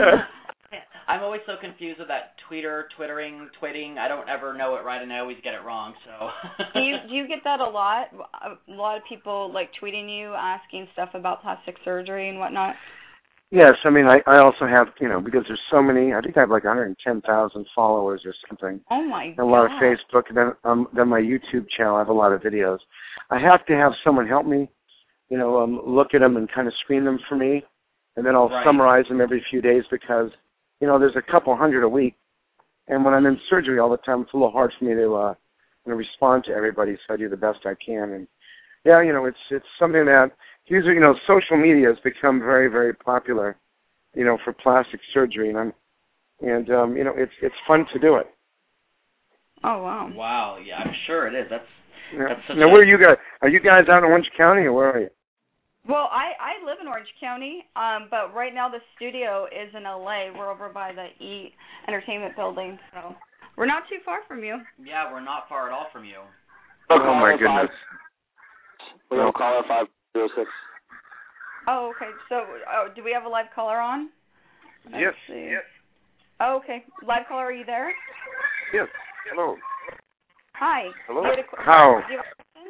Speaker 3: I'm always so confused with that tweeter, twittering, tweeting. I don't ever know it right, and I always get it wrong. So.
Speaker 2: do you do you get that a lot? A lot of people like tweeting you, asking stuff about plastic surgery and whatnot.
Speaker 4: Yes, I mean, I, I also have, you know, because there's so many, I think I have like one hundred ten thousand followers or something.
Speaker 2: Oh, my God.
Speaker 4: A lot of Facebook, and then, um, then my YouTube channel, I have a lot of videos. I have to have someone help me, you know, um, look at them and kind of screen them for me, and then I'll
Speaker 3: Right.
Speaker 4: summarize them every few days because, you know, there's a couple hundred a week, and when I'm in surgery all the time, it's a little hard for me to uh, you know, respond to everybody, so I do the best I can. And, yeah, you know, it's it's something that usually, you know, social media has become very, very popular, you know, for plastic surgery, and I'm, and um, you know, it's it's fun to do it.
Speaker 2: Oh wow.
Speaker 3: Wow. Yeah, I'm sure it is. That's
Speaker 4: Yeah.
Speaker 3: that's such
Speaker 4: Now,
Speaker 3: a,
Speaker 4: where are you guys? Are you guys out in Orange County, or where are you?
Speaker 2: Well, I, I live in Orange County, um, but right now the studio is in L A. We're over by the E Entertainment Building, so we're not too far from you.
Speaker 3: Yeah, we're not far at all from you.
Speaker 4: Oh my goodness.
Speaker 5: We don't call it five zero six.
Speaker 2: Oh, okay. So, oh, do we have a live caller on? Let's
Speaker 4: Yes.
Speaker 2: see.
Speaker 4: Yes.
Speaker 2: Oh, okay. Live caller, are you there?
Speaker 4: Yes. Hello.
Speaker 2: Hi.
Speaker 4: Hello.
Speaker 2: Do you have a qu-
Speaker 4: How?
Speaker 2: do you have a question?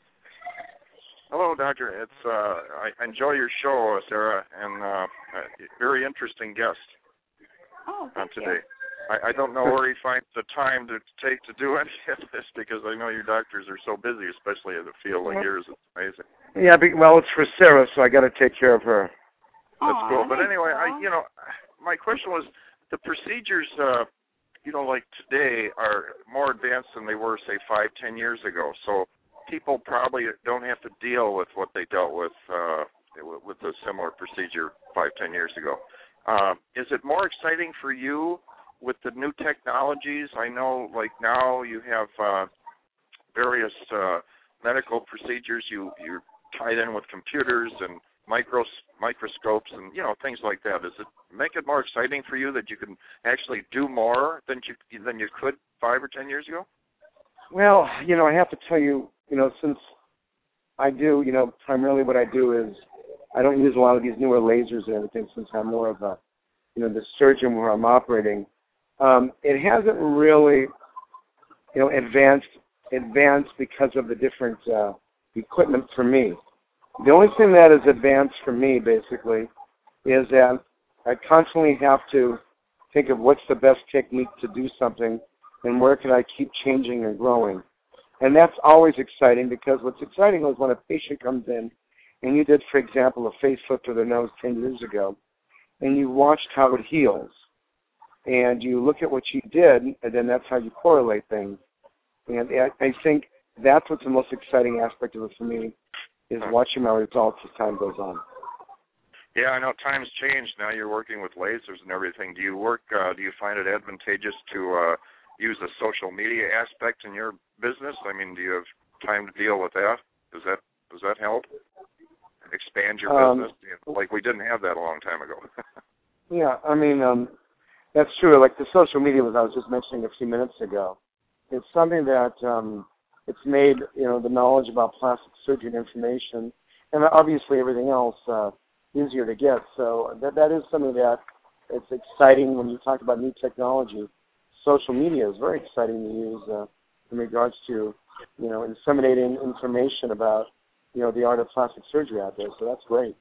Speaker 6: Hello, Doctor. It's uh, I enjoy your show, Sarah, and uh, very interesting guest
Speaker 2: Oh,
Speaker 6: on
Speaker 2: thank
Speaker 6: today.
Speaker 2: you.
Speaker 6: I, I don't know where he finds the time to take to do any of this because I know your doctors are so busy, especially in a field like yours. It's amazing.
Speaker 4: Yeah, be, well, it's for Sarah, so I got to take care of her.
Speaker 6: That's
Speaker 2: Aw,
Speaker 6: cool. But
Speaker 2: thanks,
Speaker 6: anyway, I
Speaker 2: Paul.
Speaker 6: you know, my question was the procedures. Uh, you know, like today are more advanced than they were, say, five, ten years ago. So people probably don't have to deal with what they dealt with uh, with a similar procedure five, ten years ago. Uh, is it more exciting for you with the new technologies? I know, like now you have uh, various uh, medical procedures. You you're tied in with computers and micros microscopes and you know things like that. Does it make it more exciting for you that you can actually do more than you than you could five or ten years ago?
Speaker 4: Well, you know, I have to tell you, you know, since I do, you know, primarily what I do is I don't use a lot of these newer lasers and everything since I'm more of a, you know, the surgeon where I'm operating. Um, it hasn't really, you know, advanced advanced because of the different uh, equipment for me. The only thing that is advanced for me, basically, is that I constantly have to think of what's the best technique to do something and where can I keep changing and growing. And that's always exciting because what's exciting is when a patient comes in and you did, for example, a facelift of their nose ten years ago, and you watched how it heals. And you look at what you did, and then that's how you correlate things. And I, I think that's what's the most exciting aspect of it for me, is watching my results as time goes on.
Speaker 6: Yeah, I know times changed. Now you're working with lasers and everything. Do you work? Uh, do you find it advantageous to uh, use the social media aspect in your business? I mean, do you have time to deal with that? Does that does that help expand your
Speaker 4: Um,
Speaker 6: business? Like we didn't have that a long time ago.
Speaker 4: Yeah, I mean, um, that's true. Like the social media, was I was just mentioning a few minutes ago, it's something that um, it's made, you know, the knowledge about plastic surgery and information, and obviously everything else, uh, easier to get. So that that is something that it's exciting when you talk about new technology. Social media is very exciting to use uh, in regards to, you know, disseminating information about, you know, the art of plastic surgery out there. So that's great.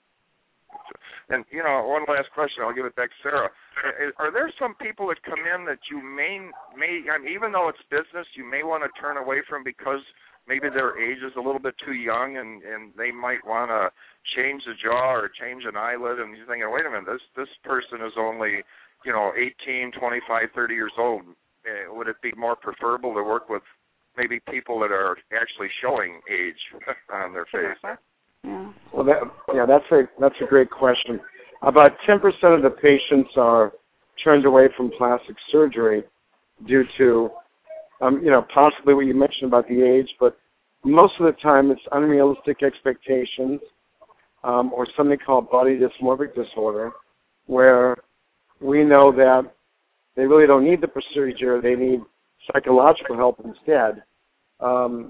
Speaker 6: And, you know, one last question. I'll give it back to Sarah. Are there some people that come in that you may, may I mean, even though it's business, you may want to turn away from because maybe their age is a little bit too young and, and they might want to change the jaw or change an eyelid, and you're thinking, wait a minute, this, this person is only, you know, eighteen, twenty-five, thirty years old. Uh, would it be more preferable to work with maybe people that are actually showing age on their face?
Speaker 2: Yeah.
Speaker 4: Well, that, yeah, that's a that's a great question. About ten percent of the patients are turned away from plastic surgery due to, um, you know, possibly what you mentioned about the age, but most of the time it's unrealistic expectations um, or something called body dysmorphic disorder, where we know that they really don't need the procedure; they need psychological help instead. Um,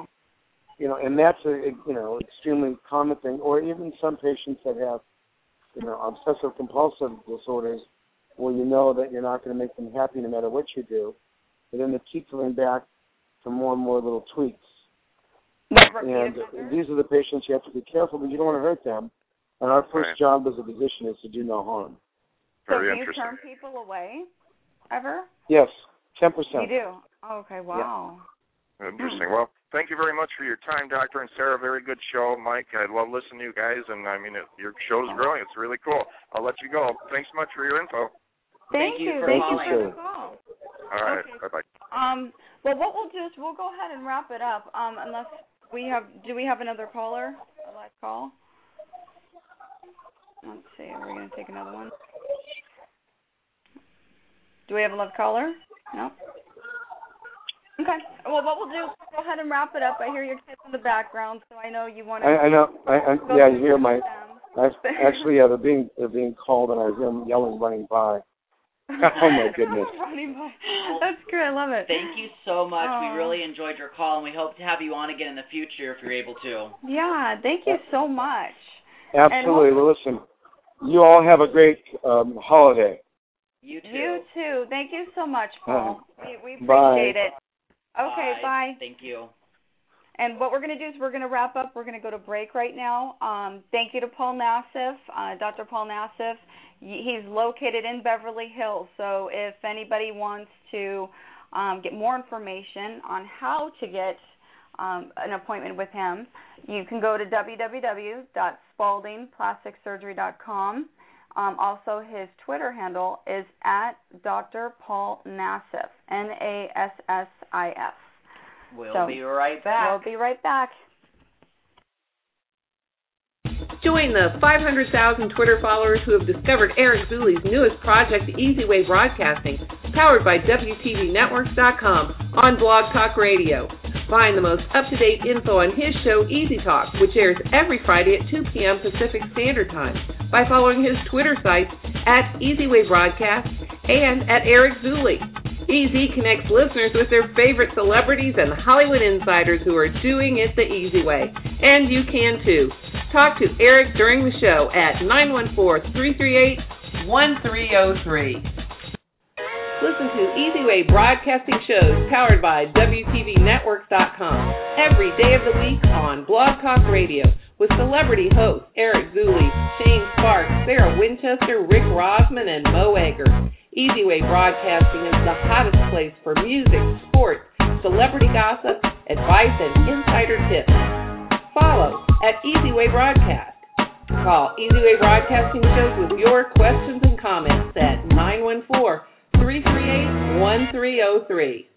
Speaker 4: You know, and that's a, a you know extremely common thing. Or even some patients that have, you know, obsessive compulsive disorders, where you know that you're not going to make them happy no matter what you do, but then they keep coming back for more and more little tweaks. And these are the patients you have to be careful, but you don't want to hurt them. And our first
Speaker 6: Right.
Speaker 4: job as a physician is to do no harm.
Speaker 2: So
Speaker 6: Very
Speaker 2: do you
Speaker 6: interesting.
Speaker 2: turn people away ever?
Speaker 4: Yes, ten percent.
Speaker 2: You do? Oh, okay, wow.
Speaker 6: Interesting. Well, thank you very much for your time, Doctor and Sarah. Very good show, Mike. I love listening to you guys, and I mean, it, your show's growing. It's really cool. I'll let you go. Thanks so much for your info.
Speaker 2: Thank,
Speaker 3: Thank you
Speaker 2: you.
Speaker 3: for
Speaker 2: Thank
Speaker 3: calling.
Speaker 2: you for the call.
Speaker 6: All right.
Speaker 2: Okay.
Speaker 6: Bye-bye.
Speaker 2: Um, well, what we'll do is we'll go ahead and wrap it up, um, unless we have. Do we have another caller? A live call? Let's see. Are we going to take another one? Do we have a live caller? No. Okay. Well, what we'll do, go ahead and wrap it up. I hear your kids in the background, so I know you want to.
Speaker 4: I, I know. I, I yeah, you hear my. I, actually, yeah, they're being they're being called, and I hear them yelling, running by. Oh my goodness.
Speaker 2: Running by. That's great. I love it.
Speaker 3: Thank you so much.
Speaker 2: Oh.
Speaker 3: We really enjoyed your call, and we hope to have you on again in the future if you're able to.
Speaker 2: Yeah. Thank you so much.
Speaker 4: Absolutely. Well, listen, you all have a great um, holiday.
Speaker 3: You too.
Speaker 2: You too. Thank you so much, Paul. Uh, we, we appreciate
Speaker 4: bye.
Speaker 2: it. Okay, bye.
Speaker 3: bye. Thank you.
Speaker 2: And what we're going to do is we're going to wrap up. We're going to go to break right now. Um, thank you to Paul Nassif, uh, Doctor Paul Nassif. He's located in Beverly Hills, so if anybody wants to um, get more information on how to get um, an appointment with him, you can go to w w w dot spalding plastic surgery dot com. Um, also, his Twitter handle is at Doctor Paul Nassif, N A S S I F.
Speaker 3: We'll
Speaker 2: so,
Speaker 3: be right back.
Speaker 2: We'll be right back.
Speaker 7: Join the five hundred thousand Twitter followers who have discovered Eric Zuley's newest project, Easy Way Broadcasting, powered by W T V networks dot com on Blog Talk Radio. Find the most up-to-date info on his show, Easy Talk, which airs every Friday at two p.m. Pacific Standard Time, by following his Twitter sites at Easy Way Broadcast and at Eric Zuley. Easy connects listeners with their favorite celebrities and Hollywood insiders who are doing it the easy way. And you can too. Talk to Eric during the show at nine one four, three three eight, one three zero three. Listen to Easy Way Broadcasting shows powered by W T V networks dot com every day of the week on Blog Talk Radio with celebrity hosts Eric Zuley, Shane Sparks, Sarah Winchester, Rick Rosman, and Mo Egger. Easy Way Broadcasting is the hottest place for music, sports, celebrity gossip, advice, and insider tips. Follow at Easy Way Broadcast. Call Easy Way Broadcasting shows with your questions and comments at nine one four, three three eight, one three zero three.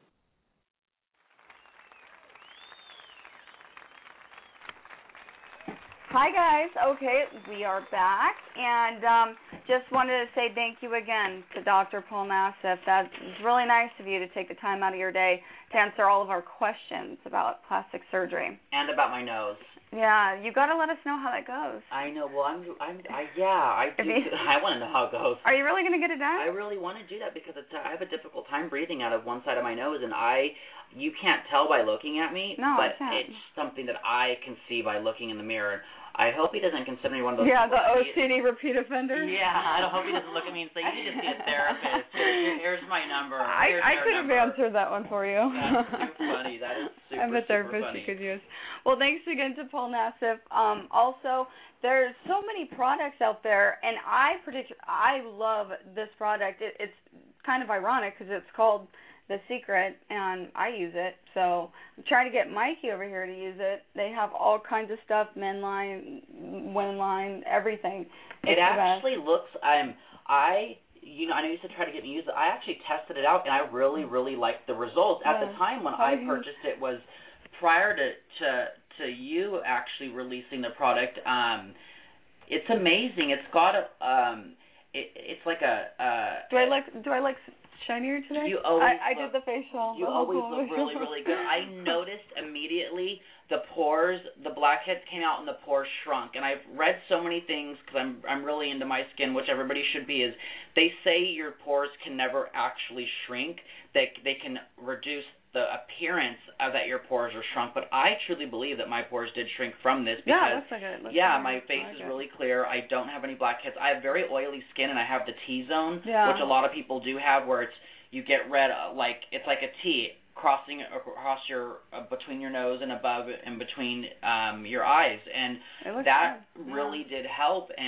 Speaker 2: Hi, guys. Okay, we are back, and um, just wanted to say thank you again to Doctor Paul Nassif. That's really nice of you to take the time out of your day to answer all of our questions about plastic surgery.
Speaker 3: And about my nose.
Speaker 2: Yeah, you got to let us know how that goes.
Speaker 3: I know. Well, I'm, I'm, I, yeah, I do.
Speaker 2: You,
Speaker 3: I want to know how it goes.
Speaker 2: Are you really going to get it done?
Speaker 3: I really want to do that because it's, I have a difficult time breathing out of one side of my nose, and I, you can't tell by looking at me,
Speaker 2: no,
Speaker 3: but
Speaker 2: I can't.
Speaker 3: It's something that I can see by looking in the mirror. I hope he doesn't consider me one of those.
Speaker 2: Yeah, the O
Speaker 3: he,
Speaker 2: C D repeat offender.
Speaker 3: Yeah, I hope he doesn't look at me and say, "You need to see a therapist. Here, here's my number." Here's
Speaker 2: I, I could
Speaker 3: number.
Speaker 2: have answered that one for you.
Speaker 3: That's too funny. That is super,
Speaker 2: I'm a therapist
Speaker 3: super funny.
Speaker 2: you could use. Well, thanks again to Paul Nassif. Um, also, there's so many products out there, and I predict I love this product. It, it's kind of ironic because it's called The Secret, and I use it. So I'm trying to get Mikey over here to use it. They have all kinds of stuff, men line, women line, everything.
Speaker 3: It actually looks. Um, I. You know, I know you said try to get me to use it. I actually tested it out, and I really, really liked the results. At
Speaker 2: yeah.
Speaker 3: the time when I purchased it was prior to, to to you actually releasing the product. Um, it's amazing. It's got a um, it, it's like a. Uh,
Speaker 2: do I like do I like shinier today?
Speaker 3: You always
Speaker 2: I, I
Speaker 3: look,
Speaker 2: did the facial.
Speaker 3: You
Speaker 2: the
Speaker 3: always
Speaker 2: cool
Speaker 3: look
Speaker 2: facial.
Speaker 3: really, really good. I noticed immediately the pores, the blackheads came out and the pores shrunk. And I've read so many things because I'm I'm really into my skin, which everybody should be. Is they say your pores can never actually shrink. They they can reduce the appearance of that your pores are shrunk, but I truly believe that my pores did shrink from this because
Speaker 2: yeah, looks like it. Looks
Speaker 3: yeah,
Speaker 2: like
Speaker 3: my face
Speaker 2: like
Speaker 3: is
Speaker 2: it.
Speaker 3: really clear. I don't have any blackheads. I have very oily skin, and I have the T-zone,
Speaker 2: yeah.
Speaker 3: which a lot of people do have, where it's you get red, uh, like it's like a T crossing across your uh, between your nose and above and between um, your eyes, and that
Speaker 2: good.
Speaker 3: really
Speaker 2: yeah.
Speaker 3: did help. And
Speaker 2: huh.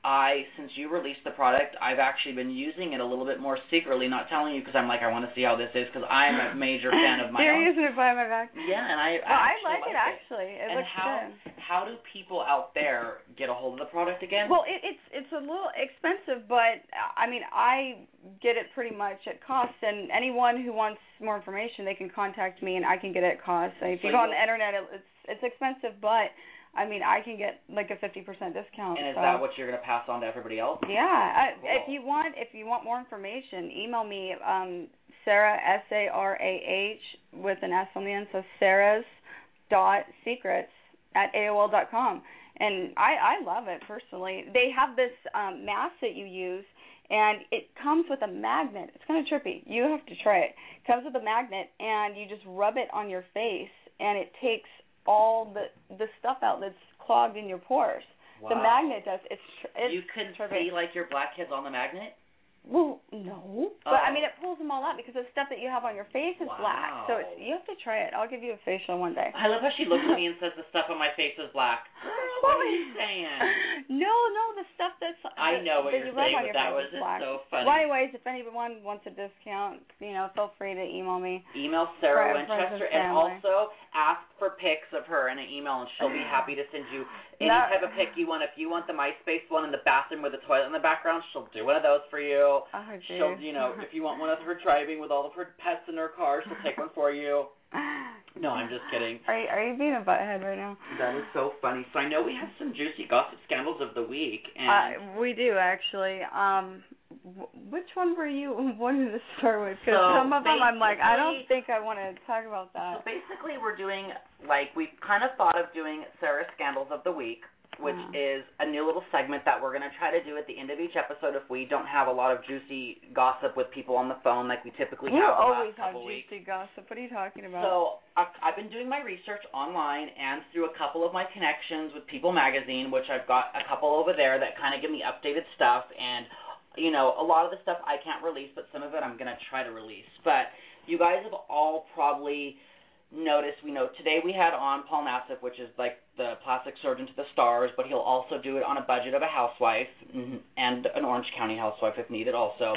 Speaker 3: I, since you released the product, I've actually been using it a little bit more secretly, not telling you because I'm like, I want to see how this is because I'm a major fan of my
Speaker 2: You're
Speaker 3: own.
Speaker 2: using it behind my back.
Speaker 3: Yeah, and I,
Speaker 2: well,
Speaker 3: I,
Speaker 2: I like it,
Speaker 3: it
Speaker 2: actually. It
Speaker 3: and
Speaker 2: looks
Speaker 3: how,
Speaker 2: good.
Speaker 3: how do people out there get a hold of the product again?
Speaker 2: Well, it, it's it's a little expensive, but, I mean, I get it pretty much at cost, and anyone who wants more information, they can contact me, and I can get it at cost. So if so you go on the Internet, it, it's it's expensive, but I mean, I can get like a fifty percent discount.
Speaker 3: And is
Speaker 2: so.
Speaker 3: that what you're going to pass on to everybody else?
Speaker 2: Yeah. I,
Speaker 3: cool.
Speaker 2: If you want, if you want more information, email me, um, Sarah S A R A H with an S on the end, so Sarah's dot secrets at A O L dot com. And I, I love it personally. They have this um, mask that you use, and it comes with a magnet. It's kind of trippy. You have to try it. It comes with a magnet, and you just rub it on your face, and it takes all the the stuff out that's clogged in your pores.
Speaker 3: Wow.
Speaker 2: The magnet does. It's, it's
Speaker 3: You can
Speaker 2: trippy.
Speaker 3: see like your blackheads on the magnet?
Speaker 2: Well, no.
Speaker 3: Oh.
Speaker 2: But I mean, it pulls them all out because the stuff that you have on your face is
Speaker 3: wow.
Speaker 2: black. So it's, you have to try it. I'll give you a facial one day.
Speaker 3: I love how she looks at me and says the stuff on my face is black. What are you saying?
Speaker 2: No, no, the stuff that's
Speaker 3: I know what
Speaker 2: that
Speaker 3: you're
Speaker 2: you rub
Speaker 3: saying,
Speaker 2: on
Speaker 3: but
Speaker 2: your
Speaker 3: that
Speaker 2: face
Speaker 3: was
Speaker 2: is black.
Speaker 3: so funny.
Speaker 2: Well, anyways, if anyone wants a discount, you know, feel free to email me.
Speaker 3: Email Sarah
Speaker 2: Friends
Speaker 3: Winchester
Speaker 2: and
Speaker 3: and also ask for pics of her in an email, and she'll be happy to send you any
Speaker 2: No.
Speaker 3: type of pic you want. If you want the MySpace one in the bathroom with the toilet in the background, she'll do one of those for you.
Speaker 2: Oh,
Speaker 3: She'll, you know, if you want one of her driving with all of her pets in her car, she'll take one for you. No, I'm just kidding.
Speaker 2: Are you, are you being a butthead right now?
Speaker 3: That is so funny. So I know we have some juicy gossip scandals of the week, and
Speaker 2: Uh, we do, actually. Um, w- which one were you wanting to start with? Because
Speaker 3: So,
Speaker 2: some of them I'm like, I don't
Speaker 3: basically-
Speaker 2: think I want to talk about that.
Speaker 3: so basically we're doing, like, we kind of thought of doing Sarah's Scandals of the Week, which
Speaker 2: Uh-huh.
Speaker 3: is a new little segment that we're going to try to do at the end of each episode if we don't have a lot of juicy gossip with people on the phone like we typically
Speaker 2: You
Speaker 3: have the
Speaker 2: always
Speaker 3: last
Speaker 2: have
Speaker 3: couple weeks.
Speaker 2: juicy gossip. What are you talking about?
Speaker 3: So I- I've been doing my research online and through a couple of my connections with People Magazine, which I've got a couple over there that kind of give me updated stuff. And, you know, a lot of the stuff I can't release, but some of it I'm going to try to release. But you guys have all probably noticed, we know today we had on Paul Nassif, which is like the plastic surgeon to the stars, but he'll also do it on a budget of a housewife and an Orange County housewife if needed also.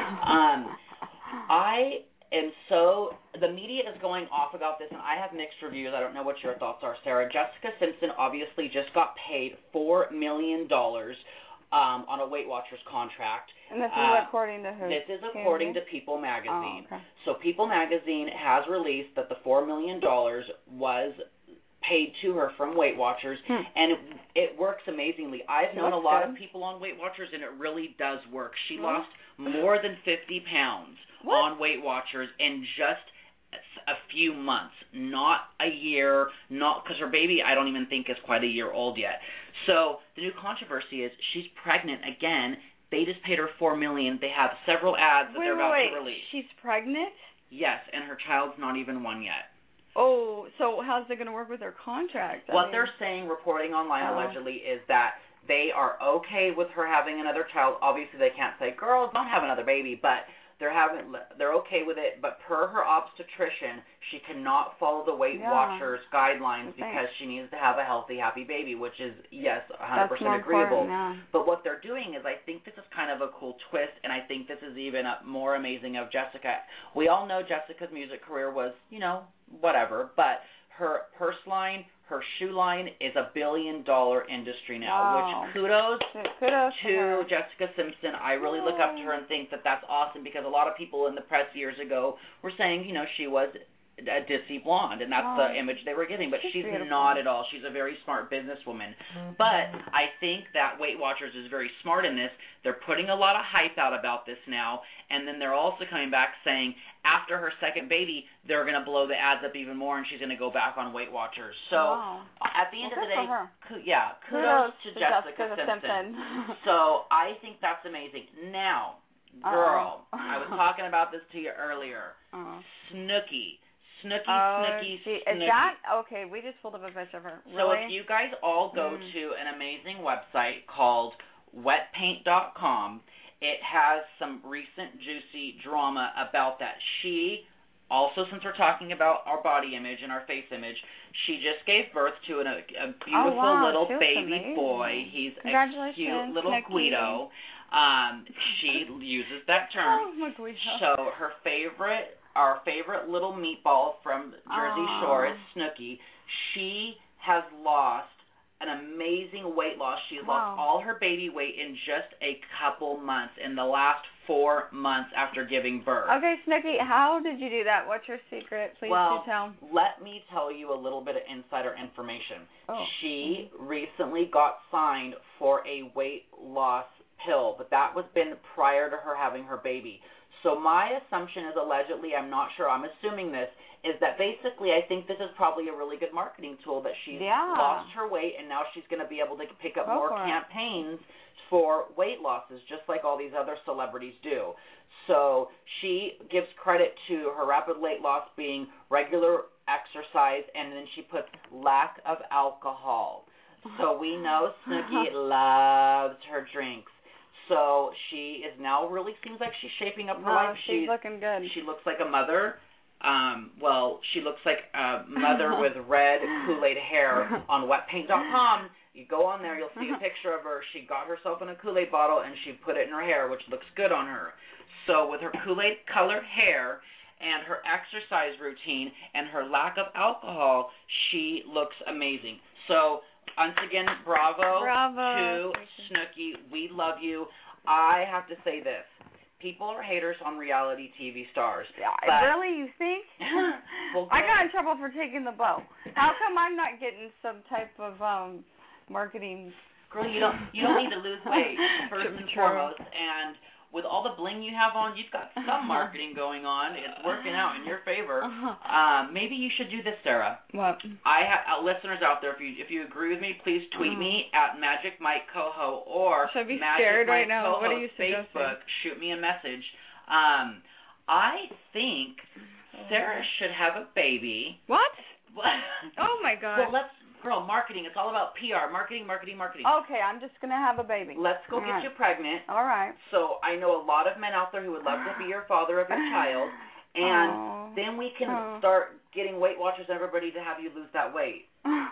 Speaker 3: Um, I am so, the media is going off about this, and I have mixed reviews. I don't know what your thoughts are, Sarah. Jessica Simpson obviously just got paid four million dollars um, on a Weight Watchers contract.
Speaker 2: And this is
Speaker 3: uh,
Speaker 2: according to who?
Speaker 3: This is according to People Magazine.
Speaker 2: Oh, okay.
Speaker 3: So People Magazine has released that the four million dollars was paid to her from Weight Watchers,
Speaker 2: Hmm.
Speaker 3: and it, it works amazingly. I've known a
Speaker 2: That's
Speaker 3: lot
Speaker 2: good.
Speaker 3: of people on Weight Watchers, and it really does work. She
Speaker 2: Hmm.
Speaker 3: lost more than fifty pounds
Speaker 2: What?
Speaker 3: on Weight Watchers in just a few months, not a year, not because her baby I don't even think is quite a year old yet. So the new controversy is she's pregnant again. They just paid her four million. They have several ads that
Speaker 2: wait,
Speaker 3: they're about
Speaker 2: wait,
Speaker 3: to release.
Speaker 2: She's pregnant?
Speaker 3: Yes, and her child's not even one yet.
Speaker 2: Oh, so how's it going to work with her contract? I
Speaker 3: What
Speaker 2: mean,
Speaker 3: they're saying, reporting online
Speaker 2: Oh.
Speaker 3: allegedly, is that they are okay with her having another child. Obviously, they can't say, girls, don't have another baby, but they're having, they're okay with it. But per her obstetrician, she cannot follow the Weight
Speaker 2: Yeah.
Speaker 3: Watchers guidelines
Speaker 2: Okay.
Speaker 3: because she needs to have a healthy, happy baby, which is, yes, one hundred
Speaker 2: That's
Speaker 3: percent
Speaker 2: more
Speaker 3: agreeable.
Speaker 2: important, yeah.
Speaker 3: But what they're doing is, I think this is kind of a cool twist, and I think this is even a more amazing of Jessica. We all know Jessica's music career was, you know, whatever, but her purse line, her shoe line is a billion dollar industry now,
Speaker 2: Wow.
Speaker 3: which kudos
Speaker 2: Kudos
Speaker 3: to
Speaker 2: her.
Speaker 3: Jessica Simpson. I really look up to her and think that that's awesome because a lot of people in the press years ago were saying, you know, she was a ditzy blonde, and that's
Speaker 2: Oh.
Speaker 3: the image they were giving, but
Speaker 2: She's
Speaker 3: she's
Speaker 2: beautiful.
Speaker 3: not at all. She's a very smart businesswoman. But I think that Weight Watchers is very smart in this. They're putting a lot of hype out about this now, and then they're also coming back saying after her second baby, they're going to blow the ads up even more, and she's going to go back on Weight Watchers. So
Speaker 2: Wow.
Speaker 3: at the end
Speaker 2: Well,
Speaker 3: of the
Speaker 2: good
Speaker 3: day,
Speaker 2: for her.
Speaker 3: ku- yeah, kudos, to,
Speaker 2: to
Speaker 3: Jessica,
Speaker 2: Jessica
Speaker 3: Simpson.
Speaker 2: Simpson.
Speaker 3: So I think that's amazing. Now, girl,
Speaker 2: Uh-oh.
Speaker 3: I was talking about this to you earlier.
Speaker 2: Oh.
Speaker 3: Snooki. Snooki,
Speaker 2: Oh,
Speaker 3: Snooki,
Speaker 2: gee,
Speaker 3: Snooki.
Speaker 2: is that okay? We just pulled up a picture of her.
Speaker 3: So
Speaker 2: Really?
Speaker 3: if you guys all go
Speaker 2: Mm.
Speaker 3: to an amazing website called wet paint dot com, it has some recent juicy drama about that. She also, since we're talking about our body image and our face image, she just gave birth to an, a, a beautiful
Speaker 2: oh, wow.
Speaker 3: little
Speaker 2: she
Speaker 3: baby
Speaker 2: amazing.
Speaker 3: boy. He's a cute little
Speaker 2: Snooki.
Speaker 3: Guido. Um, she uses that term.
Speaker 2: Oh, my Guido.
Speaker 3: So her favorite, our favorite little meatball from Jersey
Speaker 2: Aww.
Speaker 3: Shore is Snooki. She has lost an amazing weight loss. She's
Speaker 2: wow.
Speaker 3: lost all her baby weight in just a couple months, in the last four months after giving birth.
Speaker 2: Okay, Snooki, how did you do that? What's your secret? Please
Speaker 3: well,
Speaker 2: do tell.
Speaker 3: Let me tell you a little bit of insider information.
Speaker 2: Oh.
Speaker 3: She recently got signed for a weight loss pill, but that was been prior to her having her baby. So my assumption is, allegedly, I'm not sure, I'm assuming this, is that basically I think this is probably a really good marketing tool, that she's
Speaker 2: yeah.
Speaker 3: lost her weight and now she's going to be able to pick up
Speaker 2: Go
Speaker 3: more
Speaker 2: for
Speaker 3: campaigns it. for weight losses, just like all these other celebrities do. So she gives credit to her rapid weight loss being regular exercise, and then she puts lack of alcohol. So we know Snooki loves her drinks. So she is now really seems like she's shaping up her
Speaker 2: wow,
Speaker 3: life.
Speaker 2: She's,
Speaker 3: she's
Speaker 2: looking good.
Speaker 3: She looks like a mother. Um, well, she looks like a mother with red Kool-Aid hair on wet paint dot com. You go on there, you'll see a picture of her. She got herself in a Kool-Aid bottle and she put it in her hair, which looks good on her. So with her Kool-Aid colored hair and her exercise routine and her lack of alcohol, she looks amazing. So once again, bravo,
Speaker 2: bravo.
Speaker 3: to Snooki. We love you. I have to say this. People are haters on reality T V stars.
Speaker 2: Yeah,
Speaker 3: but
Speaker 2: really, you think?
Speaker 3: well,
Speaker 2: I got in trouble for taking the bow. How come I'm not getting some type of um marketing?
Speaker 3: Girl, you don't you don't need to lose weight, first and foremost. And with all the bling you have on, you've got some marketing going on. It's working out in your favor. Um, maybe you should do this, Sarah.
Speaker 2: What?
Speaker 3: I have uh, listeners out there. If you if you agree with me, please tweet me at Magic Mike Coho or
Speaker 2: Should I be
Speaker 3: Magic
Speaker 2: scared
Speaker 3: Mike
Speaker 2: right now?
Speaker 3: Coho
Speaker 2: What are you suggesting?
Speaker 3: Facebook. Shoot me a message. Um, I think Sarah should have a baby.
Speaker 2: What? Oh my God.
Speaker 3: Well, let's. Girl, marketing. It's all about P R. Marketing, marketing, marketing.
Speaker 2: Okay, I'm just going to have a baby.
Speaker 3: Let's go
Speaker 2: all
Speaker 3: get
Speaker 2: right.
Speaker 3: you pregnant.
Speaker 2: All right.
Speaker 3: So I know a lot of men out there who would love to be your father of your child. And
Speaker 2: oh.
Speaker 3: then we can
Speaker 2: oh.
Speaker 3: start getting Weight Watchers, everybody, to have you lose that weight.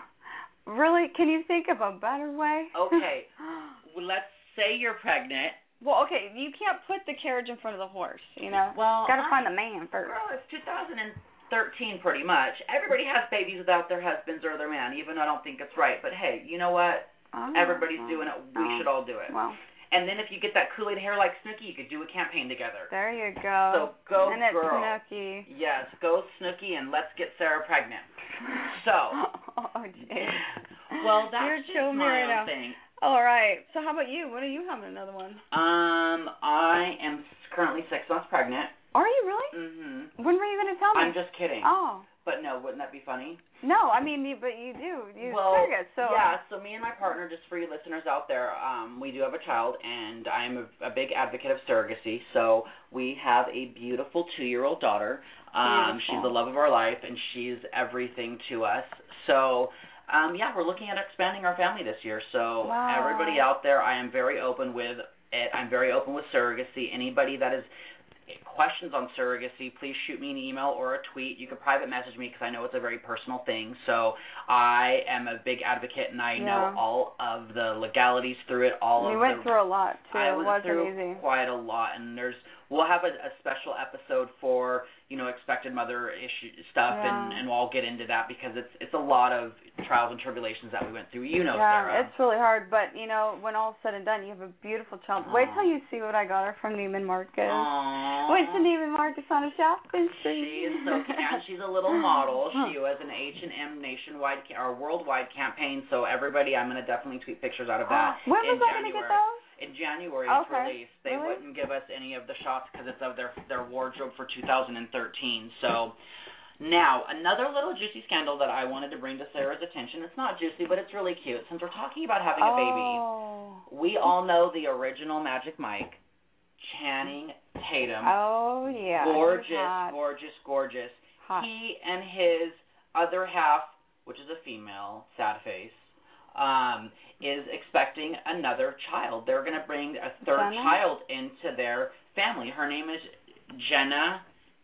Speaker 2: Really? Can you think of a better way?
Speaker 3: Okay. Well, let's say you're pregnant.
Speaker 2: Well, okay, you can't put the carriage in front of the horse, you know?
Speaker 3: Well,
Speaker 2: got to
Speaker 3: I,
Speaker 2: find the man first.
Speaker 3: Girl, it's two thousand thirteen pretty much. Everybody has babies without their husbands or their man, even though I don't think it's right. But hey, you know what?
Speaker 2: Oh,
Speaker 3: Everybody's
Speaker 2: oh,
Speaker 3: doing it. We
Speaker 2: oh.
Speaker 3: should all do it.
Speaker 2: Well.
Speaker 3: And then if you get that Kool-Aid hair like Snooki, you could do a campaign together.
Speaker 2: There you go.
Speaker 3: So go,
Speaker 2: and it's
Speaker 3: girl.
Speaker 2: Snooki.
Speaker 3: Yes, go Snooki, and let's get Sarah pregnant. So.
Speaker 2: Oh, geez.
Speaker 3: Well, that's
Speaker 2: You're
Speaker 3: just
Speaker 2: chilling me
Speaker 3: my
Speaker 2: right
Speaker 3: own
Speaker 2: now.
Speaker 3: thing.
Speaker 2: All right. So how about you? When are you having another one?
Speaker 3: Um, I am currently six months pregnant.
Speaker 2: Are you really?
Speaker 3: Mm-hmm.
Speaker 2: When were you going to tell me?
Speaker 3: I'm just kidding.
Speaker 2: Oh.
Speaker 3: But no, wouldn't that be funny?
Speaker 2: No, I mean, you, but you do. You
Speaker 3: well,
Speaker 2: surrogate, so.
Speaker 3: Yeah, so me and my partner, just for you listeners out there, um, we do have a child, and I'm a, a big advocate of surrogacy. So we have a beautiful two-year-old daughter. Um, she's the love of our life, and she's everything to us. So, um, yeah, we're looking at expanding our family this year. So
Speaker 2: wow.
Speaker 3: everybody out there, I am very open with it. I'm very open with surrogacy. Anybody that is questions on surrogacy, please shoot me an email or a tweet. You can private message me because I know it's a very personal thing. So I am a big advocate, and I
Speaker 2: yeah.
Speaker 3: know all of the legalities through it. All
Speaker 2: you
Speaker 3: of
Speaker 2: went
Speaker 3: the,
Speaker 2: through a lot too.
Speaker 3: I
Speaker 2: it
Speaker 3: went
Speaker 2: wasn't
Speaker 3: through
Speaker 2: easy.
Speaker 3: quite a lot, and there's we'll have a, a special episode for you know expected mother issue stuff,
Speaker 2: yeah.
Speaker 3: and and we'll get into that because it's it's a lot of trials and tribulations that we went through. You know,
Speaker 2: yeah,
Speaker 3: Sarah.
Speaker 2: it's really hard, but you know when all's said and done, you have a beautiful child. Aww. Wait till you see what I got her from Neiman Marcus.
Speaker 3: Aww.
Speaker 2: Went to Neiman Marcus on a shopping spree.
Speaker 3: She is so cute, and she's a little model. She was an H and M nationwide or worldwide campaign. So everybody, I'm going to definitely tweet pictures out of that.
Speaker 2: When was
Speaker 3: in
Speaker 2: I going to get those?
Speaker 3: In January,
Speaker 2: okay.
Speaker 3: it's released. They
Speaker 2: really?
Speaker 3: wouldn't give us any of the shots because it's of their their wardrobe for two thousand thirteen. So now another little juicy scandal that I wanted to bring to Sarah's attention. It's not juicy, but it's really cute. Since we're talking about having a baby,
Speaker 2: oh.
Speaker 3: we all know the original Magic Mike, Channing Tatum.
Speaker 2: Oh yeah,
Speaker 3: gorgeous, gorgeous, gorgeous.
Speaker 2: Hot.
Speaker 3: He and his other half, which is a female, sad face, um, is expecting another child. They're going to bring a third
Speaker 2: Jenna?
Speaker 3: child into their family. Her name is Jenna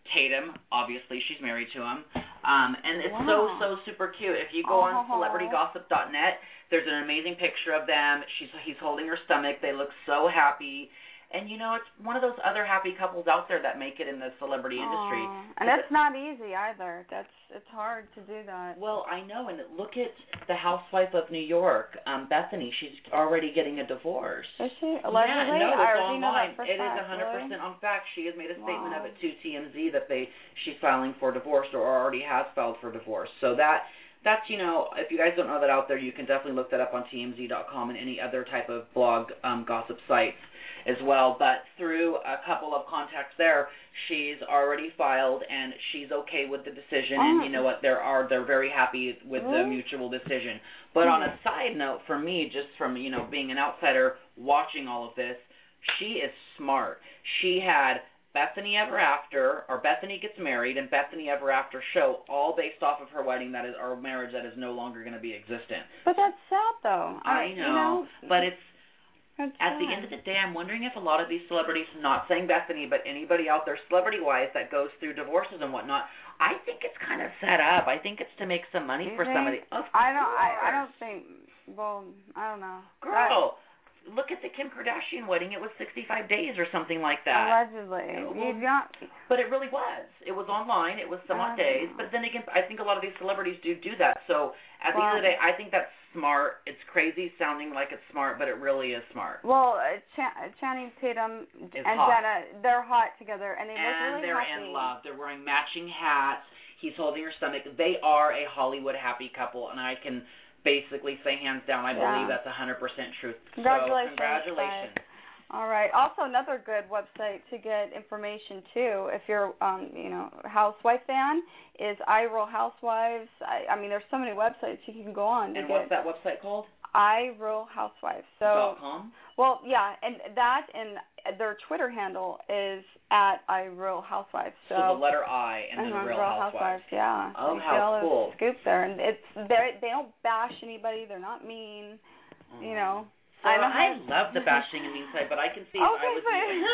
Speaker 3: Tatum, obviously, she's married to him. Um, and it's
Speaker 2: Wow.
Speaker 3: so, so super cute. If you go on
Speaker 2: Oh.
Speaker 3: celebrity gossip dot net, there's an amazing picture of them. She's He's holding her stomach. They look so happy. And, you know, it's one of those other happy couples out there that make it in the celebrity industry.
Speaker 2: Aw. And that's not easy either. That's It's hard to do that.
Speaker 3: Well, I know, and look at the housewife of New York, um, Bethany. She's already getting a divorce.
Speaker 2: Is she? Allegedly?
Speaker 3: Yeah, no,
Speaker 2: I
Speaker 3: it's
Speaker 2: already know
Speaker 3: online.
Speaker 2: that for
Speaker 3: It is
Speaker 2: fact,
Speaker 3: one hundred percent
Speaker 2: really?
Speaker 3: on fact. She has made a statement
Speaker 2: Wow.
Speaker 3: of it to T M Z that they she's filing for divorce or already has filed for divorce. So that that's, you know, if you guys don't know that out there, you can definitely look that up on T M Z dot com and any other type of blog um, gossip sites as well. But through a couple of contacts there, she's already filed and she's okay with the decision.
Speaker 2: Oh.
Speaker 3: And you know what? There are they're very happy with
Speaker 2: Really?
Speaker 3: the mutual decision. But on a side note, for me, just from, you know, being an outsider watching all of this, she is smart. She had Bethany Ever After, or Bethany Gets Married, and Bethany Ever After show, all based off of her wedding that is, or marriage that is no longer going to be existent.
Speaker 2: But that's sad, though.
Speaker 3: I
Speaker 2: You
Speaker 3: know,
Speaker 2: know,
Speaker 3: but it's,
Speaker 2: that's
Speaker 3: at the
Speaker 2: sad.
Speaker 3: end of the day, I'm wondering if a lot of these celebrities, not saying Bethany, but anybody out there celebrity-wise that goes through divorces and whatnot, I think it's kind of set up. I think it's to make some money
Speaker 2: You
Speaker 3: for
Speaker 2: think?
Speaker 3: somebody. Of
Speaker 2: I don't. I, I
Speaker 3: course.
Speaker 2: don't think. Well, I don't know.
Speaker 3: Girl, look at the Kim Kardashian wedding. It was sixty-five days or something like
Speaker 2: That,
Speaker 3: that.
Speaker 2: allegedly,
Speaker 3: Yeah,
Speaker 2: you
Speaker 3: well,
Speaker 2: don't.
Speaker 3: But it really was. It was online. It was somewhat
Speaker 2: I don't
Speaker 3: days.
Speaker 2: know.
Speaker 3: But then again, I think a lot of these celebrities do do that. So at the
Speaker 2: Well-
Speaker 3: end of the day, I think that's smart. It's crazy sounding like it's smart, but it really is smart.
Speaker 2: Well, uh, Ch- Channing Tatum
Speaker 3: Is
Speaker 2: and
Speaker 3: hot.
Speaker 2: Jenna, they're hot together, and they look
Speaker 3: And
Speaker 2: really
Speaker 3: they're
Speaker 2: happy.
Speaker 3: in love. They're wearing matching hats. He's holding her stomach. They are a Hollywood happy couple, and I can basically say hands down, I
Speaker 2: Yeah.
Speaker 3: believe that's one hundred percent truth.
Speaker 2: Congratulations,
Speaker 3: So congratulations.
Speaker 2: All right. Also, another good website to get information too, if you're, um, you know, housewife fan, is iReal Housewives. I, I mean, there's so many websites you can go on to
Speaker 3: And
Speaker 2: get
Speaker 3: what's that website called?
Speaker 2: iReal Housewives. So,
Speaker 3: Dot com?
Speaker 2: well, yeah, and that and their Twitter handle is at iReal Housewives. So,
Speaker 3: So the letter I and then
Speaker 2: uh-huh,
Speaker 3: Real
Speaker 2: Real
Speaker 3: Housewives.
Speaker 2: Yeah.
Speaker 3: Oh,
Speaker 2: You
Speaker 3: how
Speaker 2: see all the
Speaker 3: cool.
Speaker 2: Scoop there, and it's they they don't bash anybody. They're not mean. You know.
Speaker 3: So
Speaker 2: I know
Speaker 3: I
Speaker 2: how-
Speaker 3: love the bashing and mean side, but I can see if
Speaker 2: Okay,
Speaker 3: I was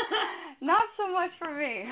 Speaker 2: but not so much for me.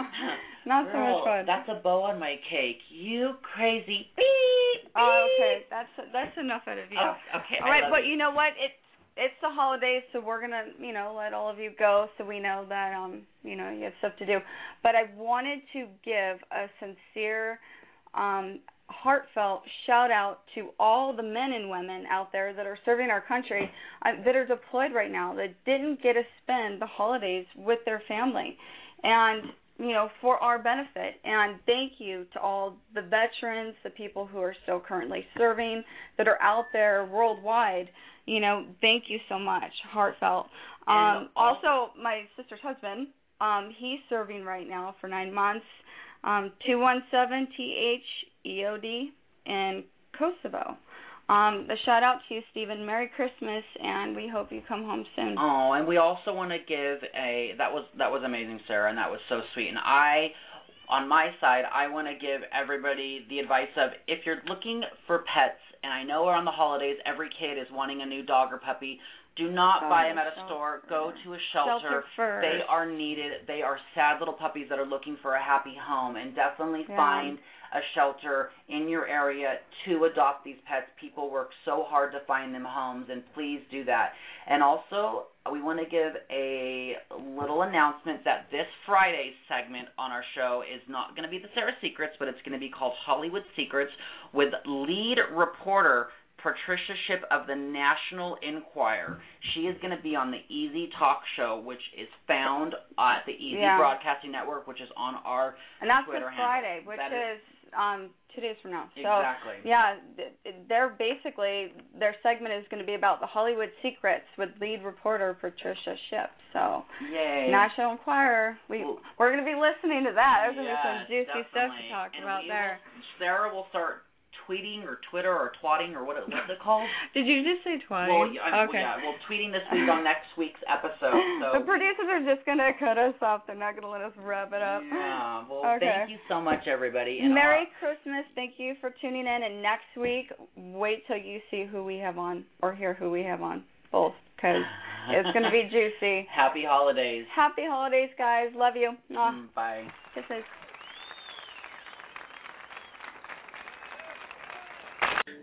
Speaker 2: Not so
Speaker 3: Girl,
Speaker 2: much fun.
Speaker 3: that's a bow on my cake. You crazy beep.
Speaker 2: Oh, okay, that's that's enough out of you.
Speaker 3: Oh, okay,
Speaker 2: All
Speaker 3: I
Speaker 2: right,
Speaker 3: love
Speaker 2: but
Speaker 3: you.
Speaker 2: you know what? It's it's the holidays, so we're gonna you know let all of you go, so we know that um you know you have stuff to do. But I wanted to give a sincere, um, heartfelt shout out to all the men and women out there that are serving our country, uh, that are deployed right now, that didn't get to spend the holidays with their family, and you know, for our benefit. And thank you to all the veterans, the people who are still currently serving, that are out there worldwide. You know, thank you so much. Heartfelt. Um,
Speaker 3: And
Speaker 2: also, my sister's husband, um, he's serving right now for nine months, um, two one seven T H E O D in Kosovo. Um, a shout out to you, Stephen. Merry Christmas, and we hope you come home soon.
Speaker 3: Oh, and we also want to give a that was that was amazing, Sarah, and that was so sweet. And I, on my side, I want to give everybody the advice of, if you're looking for pets, and I know around the holidays every kid is wanting a new dog or puppy, do not
Speaker 2: Go
Speaker 3: buy
Speaker 2: to
Speaker 3: them
Speaker 2: a
Speaker 3: at a
Speaker 2: shelter.
Speaker 3: store. Go to a shelter.
Speaker 2: Shelter first.
Speaker 3: They are needed. They are sad little puppies that are looking for a happy home, and definitely
Speaker 2: Yeah.
Speaker 3: find a shelter in your area to adopt these pets. People work so hard to find them homes, and please do that. And also, we want to give a little announcement that this Friday's segment on our show is not going to be the Sarah Secrets, but it's going to be called Hollywood Secrets with lead reporter Patricia Shipp of the National Enquirer. She is going to be on the Easy Talk Show, which is found at the Easy
Speaker 2: Yeah.
Speaker 3: Broadcasting Network, which is on our
Speaker 2: And that's
Speaker 3: Twitter
Speaker 2: this
Speaker 3: handle.
Speaker 2: Friday, which
Speaker 3: That
Speaker 2: is, um, two days from now. So,
Speaker 3: Exactly.
Speaker 2: yeah, th- they're basically, their segment is going to be about the Hollywood secrets with lead reporter Patricia Shipp. So,
Speaker 3: Yay.
Speaker 2: National Enquirer, we,
Speaker 3: Well,
Speaker 2: we're going to be listening to that. There's going to
Speaker 3: yes,
Speaker 2: be some juicy stuff
Speaker 3: definitely.
Speaker 2: to talk
Speaker 3: And
Speaker 2: about
Speaker 3: we
Speaker 2: there.
Speaker 3: Will, Sarah will start tweeting or Twitter or twatting or what it, what's it called?
Speaker 2: Did you just say twice?
Speaker 3: Well, yeah, I mean,
Speaker 2: okay.
Speaker 3: yeah, well, tweeting this week on next week's episode. So
Speaker 2: The producers are just going to cut us off. They're not going to let us wrap it up.
Speaker 3: Yeah, well,
Speaker 2: Okay.
Speaker 3: thank you so much, everybody. And
Speaker 2: Merry
Speaker 3: uh,
Speaker 2: Christmas. Thank you for tuning in. And next week, wait till you see who we have on or hear who we have on. Both, because it's going to be juicy.
Speaker 3: Happy holidays.
Speaker 2: Happy holidays, guys. Love you. Mwah.
Speaker 3: Mm, bye.
Speaker 2: Kisses.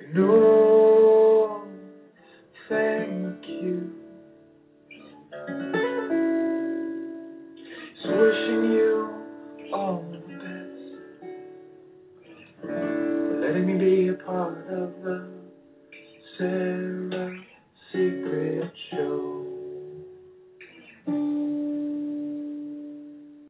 Speaker 8: No, thank you. So wishing you all the best. Letting me be a part of the Sarah